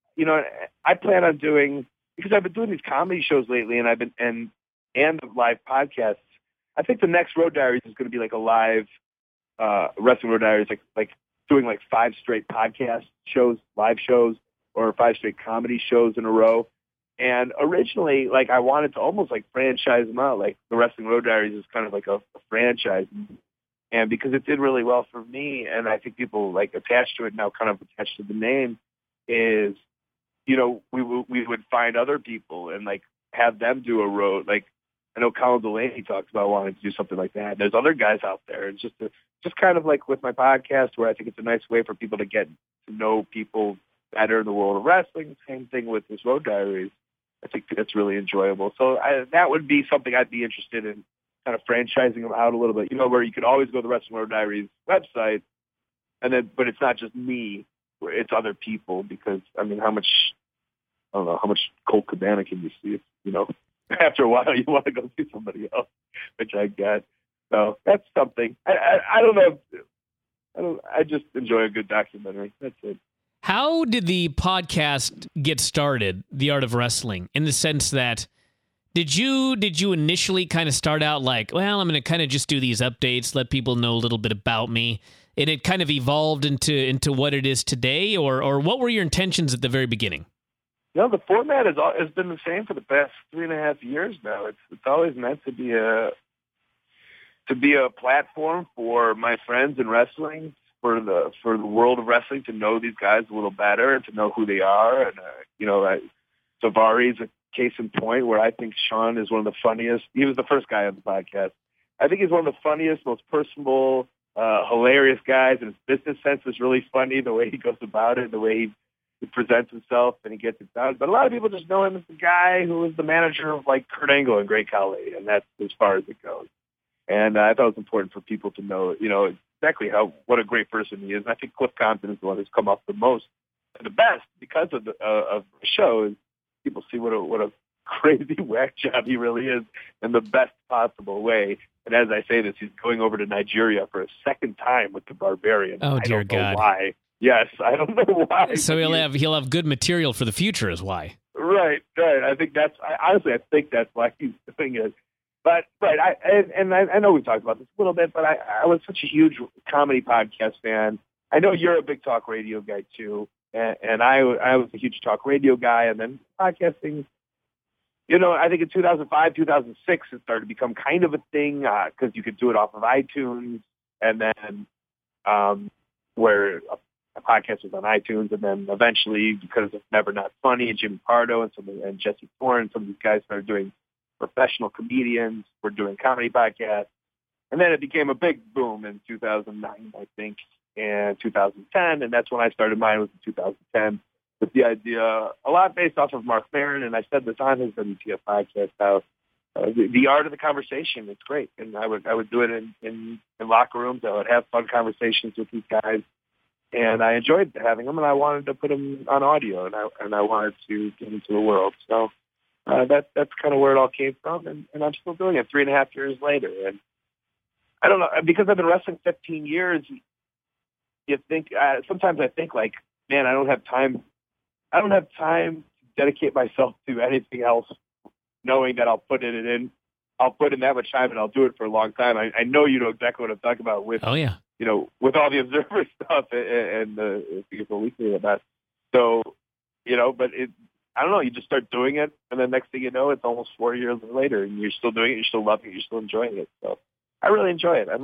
I plan on doing. Because I've been doing these comedy shows lately, and and the live podcasts. I think the next Road Diaries is going to be like a live Wrestling Road Diaries, like doing like 5 straight podcast shows, live shows, or 5 straight comedy shows in a row. And originally, like I wanted to almost like franchise them out. Like the Wrestling Road Diaries is kind of like a franchise, and because it did really well for me, and I think people like attached to it now, kind of attached to the name, is. We would find other people and like have them do a road. Like I know Colin Delaney talks about wanting to do something like that. There's other guys out there. It's just kind of like with my podcast, where I think it's a nice way for people to get to know people better in the world of wrestling. Same thing with this Road Diaries. I think that's really enjoyable. So that would be something I'd be interested in, kind of franchising them out a little bit. Where you could always go to the Wrestling Road Diaries website, but it's not just me. It's other people, because I mean, how much Colt Cabana can you see? After a while you want to go see somebody else, which I get. So that's something. I don't know. I just enjoy a good documentary. That's it. How did the podcast get started, The Art of Wrestling, in the sense that did you initially kind of start out like, well, I'm going to kind of just do these updates, let people know a little bit about me, and it kind of evolved into what it is today, or what were your intentions at the very beginning? The format has been the same for the past 3.5 years now. It's always meant to be a platform for my friends in wrestling, for the world of wrestling, to know these guys a little better and to know who they are. And Daivari is a case in point, where I think Sean is one of the funniest. He was the first guy on the podcast. I think he's one of the funniest, most personable, hilarious guys, and his business sense is really funny, the way he goes about it, the way he presents himself and he gets it done. But a lot of people just know him as the guy who was the manager of like Kurt Angle and Great Khali, and that's as far as it goes. And I thought it was important for people to know, exactly what a great person he is. And I think Cliff Compton is the one who's come up the most and the best because of the show. Is people see what a crazy whack job he really is in the best possible way. And as I say this, he's going over to Nigeria for a second time with the Barbarian. Oh dear God! I don't know why. Yes, I don't know why. So he'll have good material for the future, is why. Right. I think I think that's why he's doing it. But I know we talked about this a little bit, but I was such a huge comedy podcast fan. I know you're a big talk radio guy too, and I was a huge talk radio guy, and then podcasting. I think in 2005, 2006, it started to become kind of a thing because you could do it off of iTunes, and then where a podcast was on iTunes, and then eventually, because of Never Not Funny and Jimmy Pardo and Jesse Thorne, some of these guys started doing professional comedians were doing comedy podcasts, and then it became a big boom in 2009, I think, and 2010, and that's when I started mine, was in 2010, with the idea, a lot based off of Mark Maron, and I said this on his WTF podcast, how the art of the conversation, it's great, and I would do it in locker rooms. I would have fun conversations with these guys, and I enjoyed having them, and I wanted to put them on audio, and I wanted to get into the world. So that's kind of where it all came from, and I'm still doing it 3.5 years later. And I don't know, because I've been wrestling 15 years, you think, sometimes I think like, man, I don't have time to dedicate myself to anything else, knowing that I'll put in that much time and I'll do it for a long time. I know you know exactly what I'm talking about with, Oh, yeah. With all the Observer stuff and the People Weekly and that. So, but I don't know, you just start doing it, and then next thing you know, it's almost 4 years later, and you're still doing it, you're still loving it, you're still enjoying it. So I really enjoy it.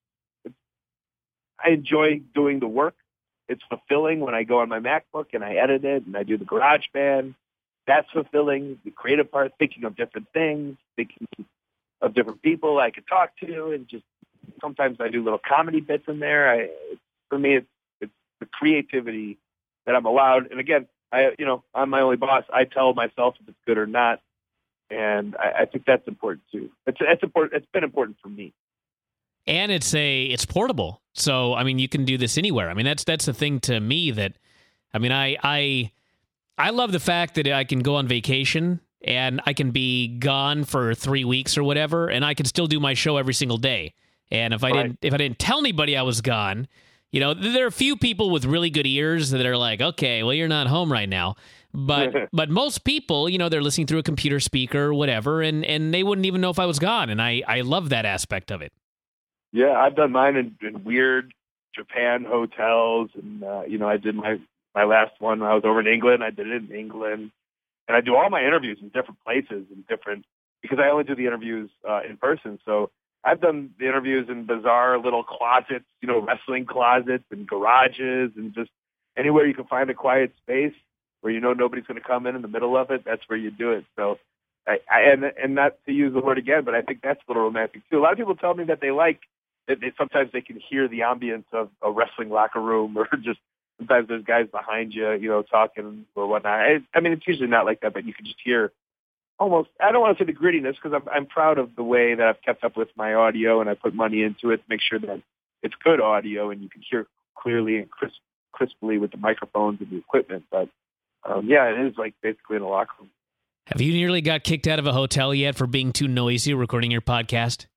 I enjoy doing the work. It's fulfilling when I go on my MacBook and I edit it and I do the GarageBand. That's fulfilling. The creative part, thinking of different things, thinking of different people I could talk to, and just sometimes I do little comedy bits in there. For me, it's the creativity that I'm allowed. And again, I'm my only boss. I tell myself if it's good or not, and I think that's important too. It's important. It's been important for me. And it's portable. So, I mean, you can do this anywhere. I mean, that's the thing to me that, I mean, I love the fact that I can go on vacation and I can be gone for 3 weeks or whatever, and I can still do my show every single day. And if I didn't tell anybody I was gone, there are a few people with really good ears that are like, okay, well, you're not home right now. But most people, they're listening through a computer speaker or whatever, and they wouldn't even know if I was gone. And I love that aspect of it. Yeah, I've done mine in weird Japan hotels, and I did my last one when I was over in England. I did it in England, and I do all my interviews in different places because I only do the interviews in person. So I've done the interviews in bizarre little closets, wrestling closets and garages, and just anywhere you can find a quiet space where nobody's going to come in the middle of it. That's where you do it. So, and not to use the word again, but I think that's a little romantic too. A lot of people tell me that they like. Sometimes they can hear the ambience of a wrestling locker room, or just sometimes there's guys behind you, talking or whatnot. I mean, it's usually not like that, but you can just hear almost, I don't want to say the grittiness, because I'm proud of the way that I've kept up with my audio, and I put money into it to make sure that it's good audio and you can hear clearly and crisply with the microphones and the equipment. But yeah, it is like basically in a locker room. Have you nearly got kicked out of a hotel yet for being too noisy recording your podcast?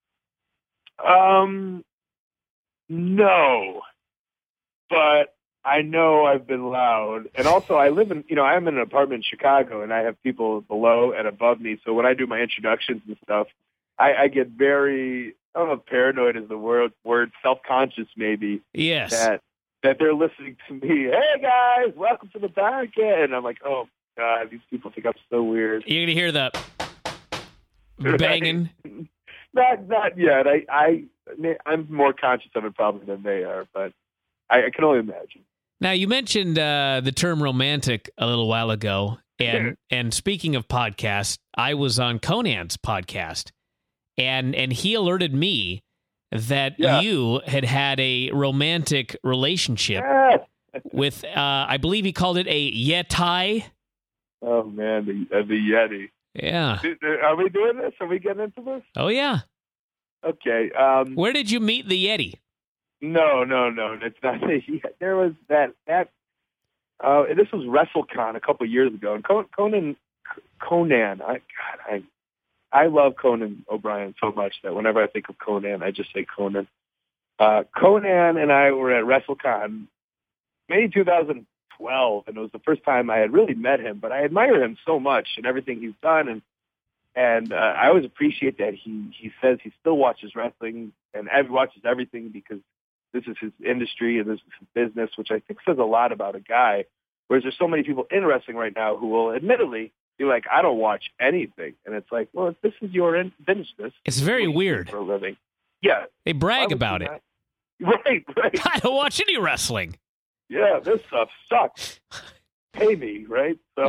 No, but I know I've been loud. And also I live in, I'm in an apartment in Chicago, and I have people below and above me. So when I do my introductions and stuff, I get very, I don't know if paranoid is the word, self-conscious maybe. Yes. That they're listening to me. Hey guys, welcome to the podcast. And I'm like, oh God, these people think I'm so weird. You're going to hear the banging. Not yet. I'm more conscious of it probably than they are, but I can only imagine. Now, you mentioned the term romantic a little while ago, and speaking of podcasts, I was on Conan's podcast, and he alerted me that you had a romantic relationship with, I believe he called it a Yeti. Oh, man, the Yeti. Yeah. Are we doing this? Are we getting into this? Oh, yeah. Okay. Where did you meet the Yeti? No. It's not. There was that. This was WrestleCon a couple of years ago, and Conan. I love Conan O'Brien so much that whenever I think of Conan, I just say Conan. Conan and I were at WrestleCon, maybe 2012, and it was the first time I had really met him. But I admire him so much and everything he's done, and I always appreciate that he says he still watches wrestling and watches everything because this is his industry and this is his business, which I think says a lot about a guy. Whereas there's so many people in wrestling right now who will admittedly be like, I don't watch anything. And it's like, well, if this is your business. It's very weird. For a living. Yeah. They brag about it. Right. I don't watch any wrestling. Yeah, this stuff sucks. Pay me, right? So,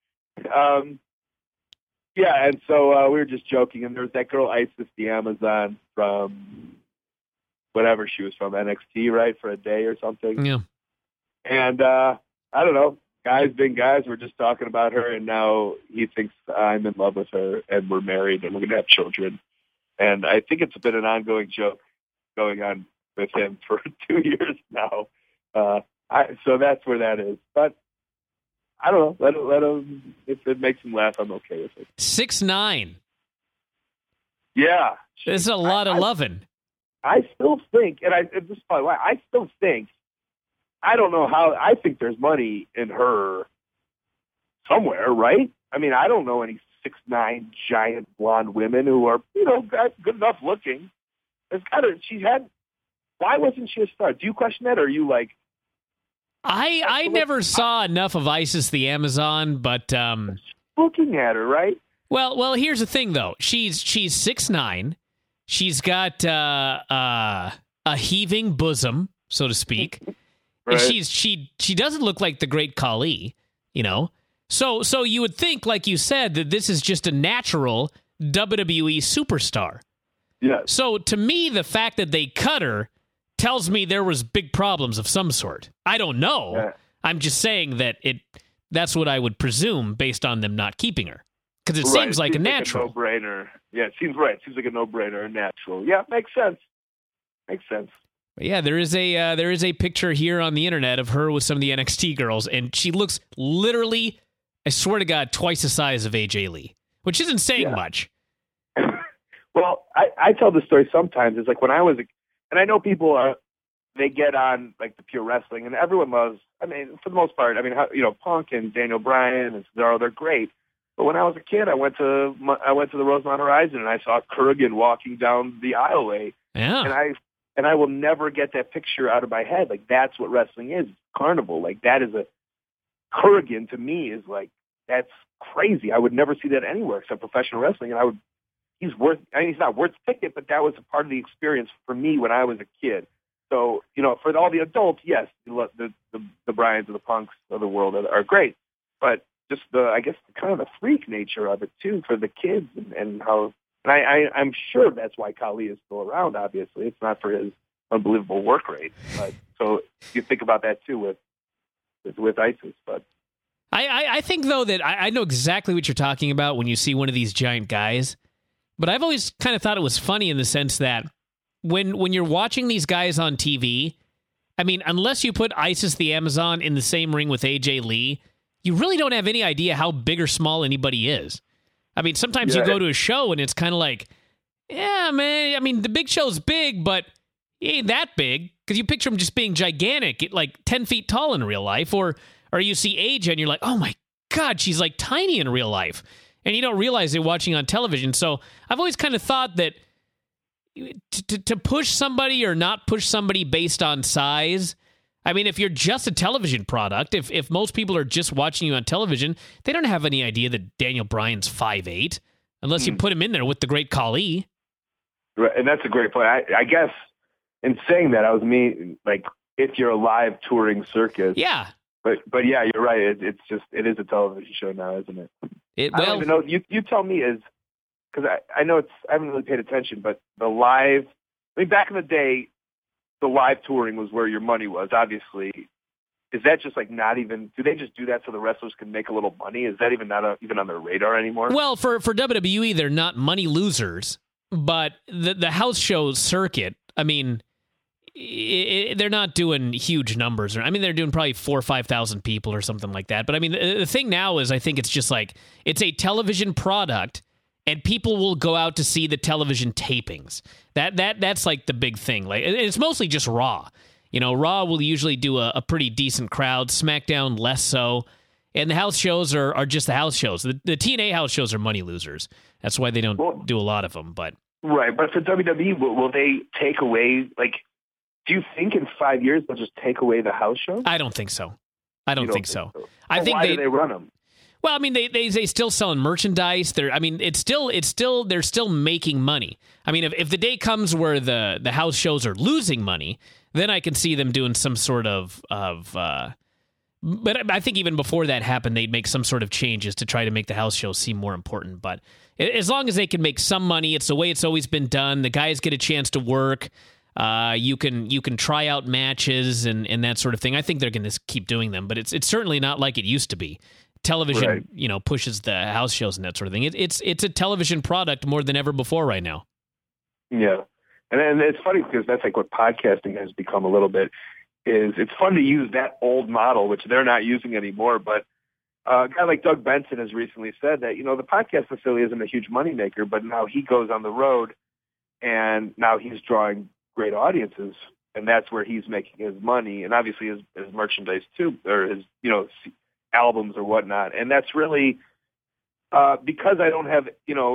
and so we were just joking, and there was that girl Isis the Amazon from whatever she was from, NXT, right, for a day or something. Yeah. And I don't know, guys being guys, we're just talking about her, and now he thinks I'm in love with her, and we're married, and we're going to have children. And I think it's been an ongoing joke going on with him for 2 years now. So that's where that is. But I don't know. Let him. If it makes him laugh, I'm okay with it. 6'9". Yeah, this is a lot of loving. I still think, and this is probably why I still think I don't know how. I think there's money in her somewhere, right? I mean, I don't know any 6'9" giant blonde women who are, good enough looking. Why wasn't she a star? Do you question that, or are you like? I never saw enough of Isis the Amazon, but looking at her, right? Well, here's the thing though. She's 6'9". She's got a heaving bosom, so to speak. Right. And she doesn't look like the great Khali, So you would think, like you said, that this is just a natural WWE superstar. Yeah. So to me, the fact that they cut her tells me there was big problems of some sort. I don't know. Yeah. I'm just saying that that's what I would presume based on them not keeping her. Because it seems like a natural. Like a no-brainer. Yeah, it seems right. It seems like a no-brainer and natural. Yeah, makes sense. Makes sense. Yeah, there is a picture here on the internet of her with some of the NXT girls, and she looks literally, I swear to God, twice the size of AJ Lee, which isn't saying much. Well, I tell this story sometimes. It's like when I was, and I know people they get on like the pure wrestling, and everyone loves. I mean, for the most part, I mean, Punk and Daniel Bryan and Cesaro, they're great. But when I was a kid, I went to the Rosemont Horizon, and I saw Kurgan walking down the aisleway. Yeah. And I will never get that picture out of my head. Like, that's what wrestling is. It's carnival. Like, that is Kurgan to me is like, that's crazy. I would never see that anywhere except professional wrestling. And he's not worth the ticket, but that was a part of the experience for me when I was a kid. So, for all the adults, yes, the Bryans and the Punks of the world are great. But just kind of the freak nature of it too for the kids and how. And I'm sure that's why Khali is still around, obviously. It's not for his unbelievable work rate. But, so you think about that, too, with ISIS. But I think, though, that I know exactly what you're talking about when you see one of these giant guys. But I've always kind of thought it was funny in the sense that when you're watching these guys on TV, I mean, unless you put Isis the Amazon in the same ring with AJ Lee, you really don't have any idea how big or small anybody is. I mean, sometimes you go to a show and it's kind of like, yeah, man, I mean, the Big Show's big, but he ain't that big because you picture him just being gigantic, like 10 feet tall in real life, or you see AJ and you're like, oh my God, she's like tiny in real life. And you don't realize it watching on television. So I've always kind of thought that to push somebody or not push somebody based on size, I mean, if you're just a television product, if most people are just watching you on television, they don't have any idea that Daniel Bryan's 5'8", unless you put him in there with the great Khali. Right, and that's a great point. I guess in saying that, I was like, if you're a live touring circus. Yeah. But yeah, you're right. It is a television show now, isn't it? I don't even know. You tell me, because I know I haven't really paid attention, but back in the day, the live touring was where your money was, obviously. Is that just like not even, do they just do that so the wrestlers can make a little money? Is that even not even on their radar anymore? Well, for WWE, they're not money losers, but the house show circuit, I mean, they're not doing huge numbers. I mean, they're doing probably 4,000 or 5,000 people or something like that. But I mean, the thing now is I think it's just like, it's a television product and people will go out to see the television tapings. That's like the big thing. Like, it's mostly just Raw. Raw will usually do a pretty decent crowd. SmackDown less so. And the house shows are just the house shows. The TNA house shows are money losers. That's why they don't do a lot of them. But right, but for WWE, will they take away, like, do you think in 5 years they'll just take away the house shows? I don't think so. I don't think so. I think think why do they run them? Well, I mean, they still selling merchandise. They're still making money. I mean, if the day comes where the house shows are losing money, then I can see them doing some sort of. But I think even before that happened, they'd make some sort of changes to try to make the house shows seem more important. But as long as they can make some money, it's the way it's always been done. The guys get a chance to work. You can try out matches and that sort of thing. I think they're going to keep doing them, but it's certainly not like it used to be. Television, right, pushes the house shows and that sort of thing. It's a television product more than ever before right now. Yeah, and it's funny because that's like what podcasting has become a little bit. It's fun to use that old model, which they're not using anymore. But a guy like Doug Benson has recently said that the podcast necessarily isn't a huge moneymaker, but now he goes on the road, and now he's drawing great audiences and that's where he's making his money, and obviously his merchandise too, or his albums or whatnot. And that's really because I don't have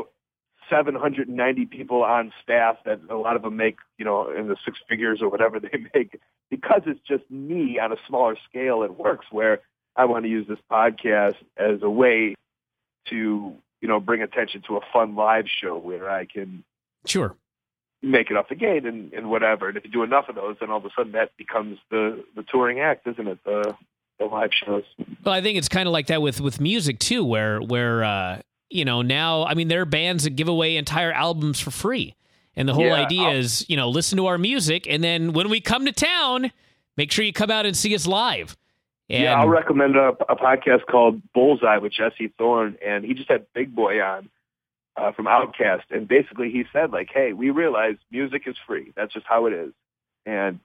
790 people on staff that a lot of them make in the six figures or whatever they make. Because it's just me on a smaller scale, it works. Where I want to use this podcast as a way to bring attention to a fun live show where I can sure make it up the gate and whatever. And if you do enough of those, then all of a sudden that becomes the touring act, isn't it? The live shows. Well, I think it's kind of like that with music too, where now, I mean, there are bands that give away entire albums for free. And the whole idea is, listen to our music, and then when we come to town, make sure you come out and see us live. And I'll recommend a podcast called Bullseye with Jesse Thorne, and he just had Big Boy on from Outkast, and basically he said, like, hey, we realize music is free. That's just how it is. And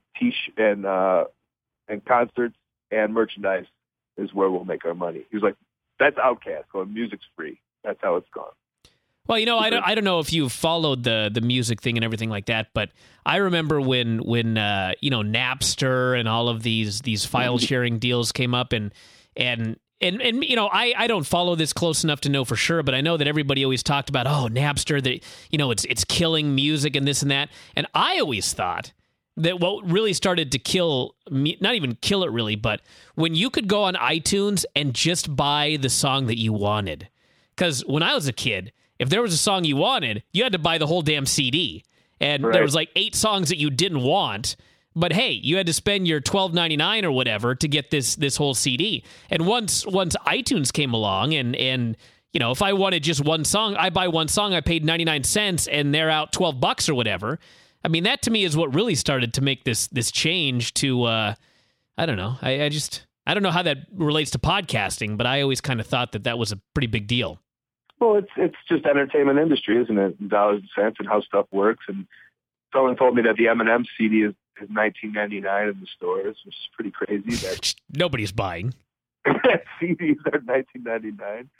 and concerts and merchandise is where we'll make our money. He was like, that's Outkast going, music's free. That's how it's gone. Well, I don't know if you've followed the music thing and everything like that, but I remember when Napster and all of these file sharing deals came up, and I don't follow this close enough to know for sure, but I know that everybody always talked about Napster, that it's killing music and this and that, and I always thought that what really started to kill me, not even kill it really, but when you could go on iTunes and just buy the song that you wanted. Because when I was a kid, if there was a song you wanted, you had to buy the whole damn CD. And there was like 8 songs that you didn't want. But hey, you had to spend your $12.99 or whatever to get this whole CD. And once iTunes came along and if I wanted just one song, I buy one song, I paid 99 cents and they're out $12 or whatever. I mean, that to me is what really started to make this change to, I don't know. I don't know how that relates to podcasting, but I always kind of thought that was a pretty big deal. Well, it's just entertainment industry, isn't it? Dollars and cents and how stuff works. And someone told me that the Eminem CD is $19.99 in the stores, which is pretty crazy. That nobody's buying. CDs are $19.99.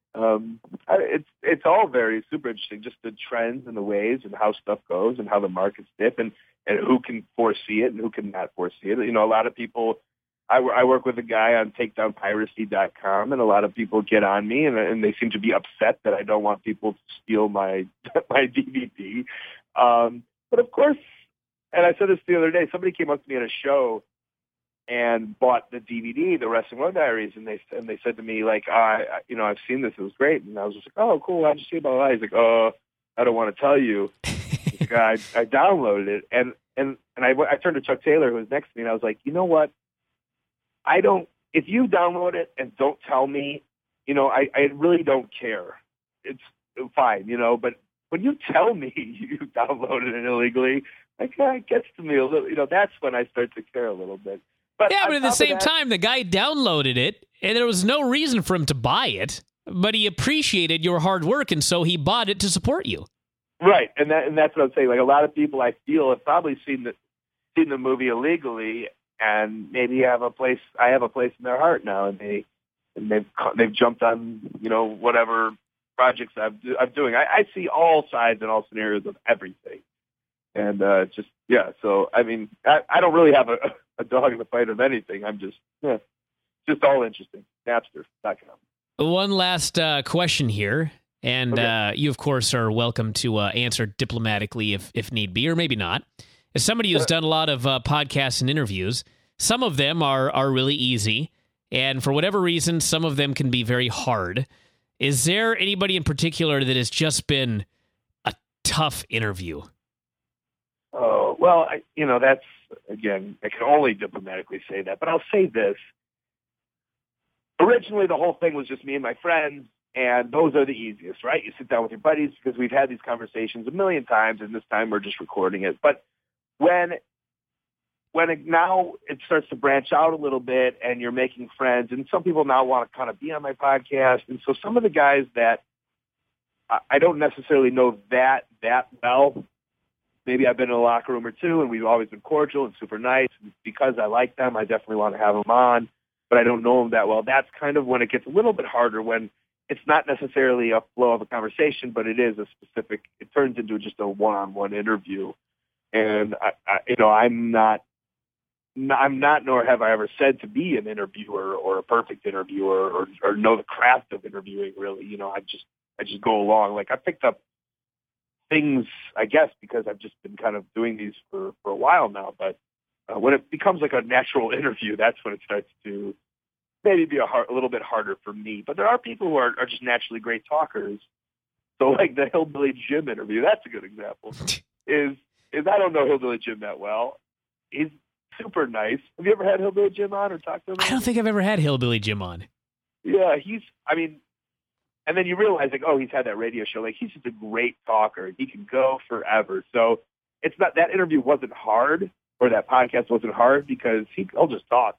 It's all very super interesting, just the trends and the ways and how stuff goes and how the markets dip and who can foresee it and who can not foresee it. A lot of people. I work with a guy on takedownpiracy.com, and a lot of people get on me, and they seem to be upset that I don't want people to steal my DVD. But of course, and I said this the other day, somebody came up to me at a show and bought the DVD, The Wrestling Road Diaries, and they said to me, like, I've seen this, it was great. And I was just like, oh, cool, how'd you see about that? He's like, oh, I don't want to tell you. He's like, I downloaded it. And I turned to Chuck Taylor, who was next to me, and I was like, you know what? If you download it and don't tell me, I really don't care. It's fine, but when you tell me you downloaded it illegally, it gets to me a little, that's when I start to care a little bit. But at the same time, the guy downloaded it and there was no reason for him to buy it, but he appreciated your hard work. And so he bought it to support you. Right. And that's what I'm saying. Like, a lot of people I feel have probably seen the movie illegally, and maybe I have a place in their heart now, and they've jumped on whatever projects I'm doing. I see all sides and all scenarios of everything, and So I mean, I don't really have a dog in the fight of anything. I'm just all interesting. Napster.com. One last question here, and okay. You of course are welcome to answer diplomatically if need be, or maybe not. As somebody who's done a lot of podcasts and interviews, some of them are really easy, and for whatever reason, some of them can be very hard. Is there anybody in particular that has just been a tough interview? Oh, well, that's, again, I can only diplomatically say that, but I'll say this. Originally, the whole thing was just me and my friends, and those are the easiest, right? You sit down with your buddies because we've had these conversations a million times, and this time we're just recording it. But when now it starts to branch out a little bit and you're making friends, and some people now want to kind of be on my podcast. And so some of the guys that I don't necessarily know that well, maybe I've been in a locker room or two and we've always been cordial and super nice. And because I like them, I definitely want to have them on, but I don't know them that well. That's kind of when it gets a little bit harder, when it's not necessarily a flow of a conversation, but it is it turns into just a one-on-one interview. And I'm not I'm not, nor have I ever said to be an interviewer or a perfect interviewer or know the craft of interviewing. Really, I just go along. Like I picked up things, I guess, because I've just been kind of doing these for a while now. But when it becomes like a natural interview, that's when it starts to maybe be a little bit harder for me. But there are people who are just naturally great talkers. So like the Hillbilly Jim interview, that's a good example. Is I don't know Hillbilly Jim that well. He's super nice. Have you ever had Hillbilly Jim on or talked to him? I don't think I've ever had Hillbilly Jim on. Yeah, and then you realize, like, oh, he's had that radio show. Like, he's just a great talker. He can go forever. So it's not, that interview wasn't hard, or that podcast wasn't hard, because he'll just talk.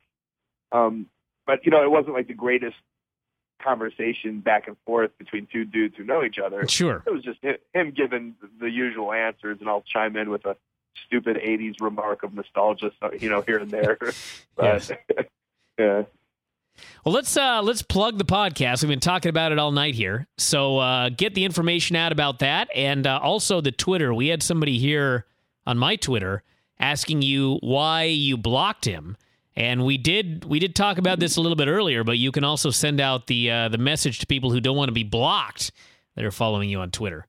But, it wasn't like the greatest conversation back and forth between two dudes who know each other. Sure. It was just him giving the usual answers, and I'll chime in with a stupid 80s remark of nostalgia, here and there. But, yes. Yeah. Well, let's plug the podcast. We've been talking about it all night here. So get the information out about that, and also the Twitter. We had somebody here on my Twitter asking you why you blocked him, and we did talk about this a little bit earlier. But you can also send out the message to people who don't want to be blocked that are following you on Twitter.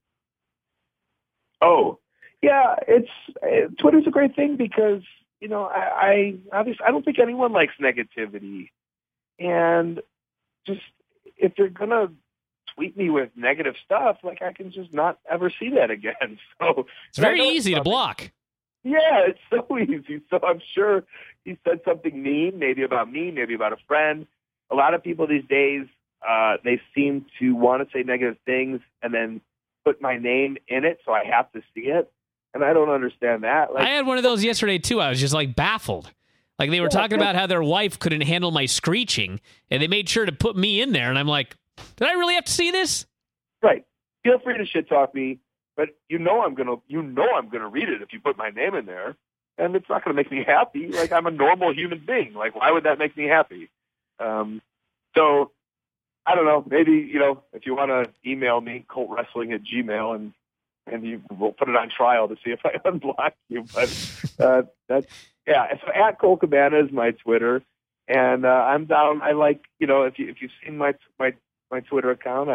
Oh, yeah, Twitter's a great thing because I obviously I don't think anyone likes negativity. And just, if you're going to tweet me with negative stuff, like, I can just not ever see that again. So it's very easy to block. Yeah, it's so easy. So I'm sure he said something mean, maybe about me, maybe about a friend. A lot of people these days, they seem to want to say negative things and then put my name in it, so I have to see it. And I don't understand that. Like, I had one of those yesterday, too. I was just, baffled. Like, they were talking about how their wife couldn't handle my screeching, and they made sure to put me in there. And I'm like, did I really have to see this? Right. Feel free to shit talk me, but I'm gonna read it if you put my name in there, and it's not gonna make me happy. Like, I'm a normal human being. Like, why would that make me happy? So I don't know. Maybe if you want to email me, coltwrestling@gmail, and we'll put it on trial to see if I unblock you. But that's. Yeah, so at Colt Cabana is my Twitter, and I'm down. I like, if you've seen my Twitter account,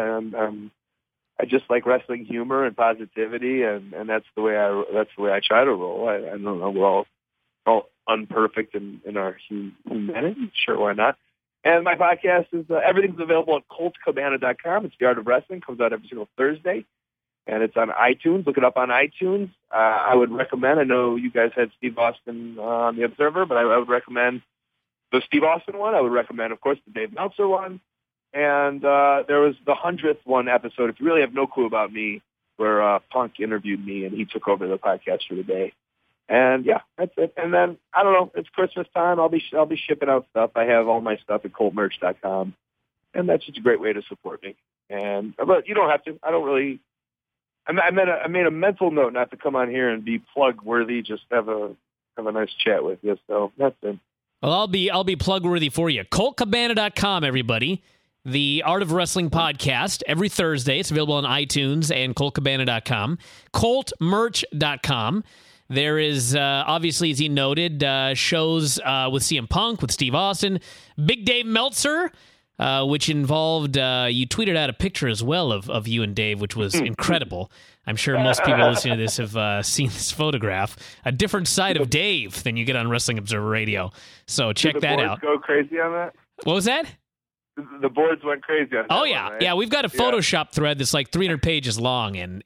I just like wrestling humor and positivity, and that's the way I try to roll. I don't know, we're all unperfect in our humanity. Sure, why not? And my podcast is everything's available at coltcabana.com. It's The Art of Wrestling. Comes out every single Thursday. And it's on iTunes. Look it up on iTunes. I would recommend, I know you guys had Steve Austin on The Observer, but I would recommend the Steve Austin one. I would recommend, of course, the Dave Meltzer one. And there was the 100th one episode, if you really have no clue about me, where Punk interviewed me, and he took over the podcast for the day. And, yeah, that's it. And then, I don't know, it's Christmas time. I'll be shipping out stuff. I have all my stuff at coltmerch.com. And that's just a great way to support me. But you don't have to. I don't really... I made a mental note not to come on here and be plug worthy. Just have a nice chat with you. So that's it. Well, I'll be plug worthy for you. ColtCabana.com, everybody. The Art of Wrestling podcast every Thursday. It's available on iTunes and ColtCabana.com. ColtMerch.com. There is, obviously, as he noted, shows with CM Punk, with Steve Austin, Big Dave Meltzer, which involved, you tweeted out a picture as well of you and Dave, which was incredible. I'm sure most people listening to this have seen this photograph. A different side of Dave than you get on Wrestling Observer Radio. So check that out. Go crazy on that? What was that? The boards went crazy on that. Oh, yeah. One, right? Yeah, we've got a Photoshop thread that's like 300 pages long, and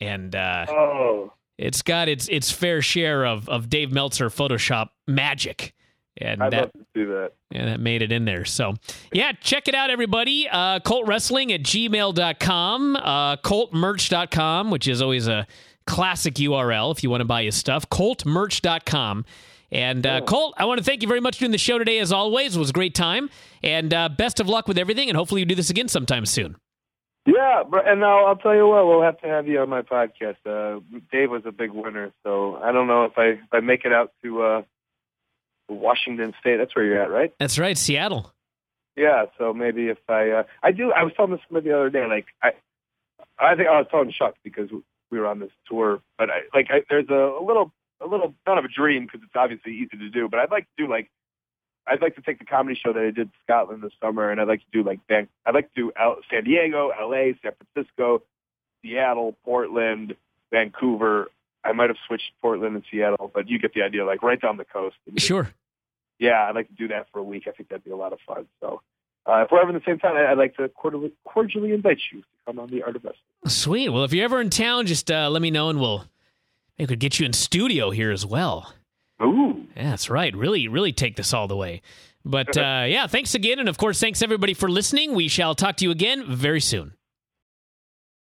it's got its fair share of Dave Meltzer Photoshop magic. And I'd love to see that. And that made it in there. So, yeah, check it out, everybody. ColtWrestling@gmail.com, ColtMerch.com, which is always a classic URL if you want to buy his stuff, ColtMerch.com. And, Colt, I want to thank you very much for doing the show today, as always. It was a great time. And best of luck with everything, and hopefully you do this again sometime soon. Yeah, and I'll tell you what, we'll have to have you on my podcast. Dave was a big winner, so I don't know if I make it out to Washington State. That's where you're at, right? That's right, Seattle. Yeah, so maybe if I was telling this somebody the other day, like I think I was telling Chuck because we were on this tour, but there's a little kind of a dream because it's obviously easy to do, but I'd like to do like I'd like to take the comedy show that I did in Scotland this summer, and I'd like to do San Diego, LA, San Francisco, Seattle, Portland, Vancouver. I might have switched Portland and Seattle, but you get the idea, like right down the coast. Sure. Yeah, I'd like to do that for a week. I think that'd be a lot of fun. So if we're ever in the same town, I'd like to cordially invite you to come on The Art of Wrestling. Sweet. Well, if you're ever in town, just let me know, and we could get you in studio here as well. Ooh. Yeah, that's right. Really, really take this all the way. But yeah, thanks again. And of course, thanks everybody for listening. We shall talk to you again very soon.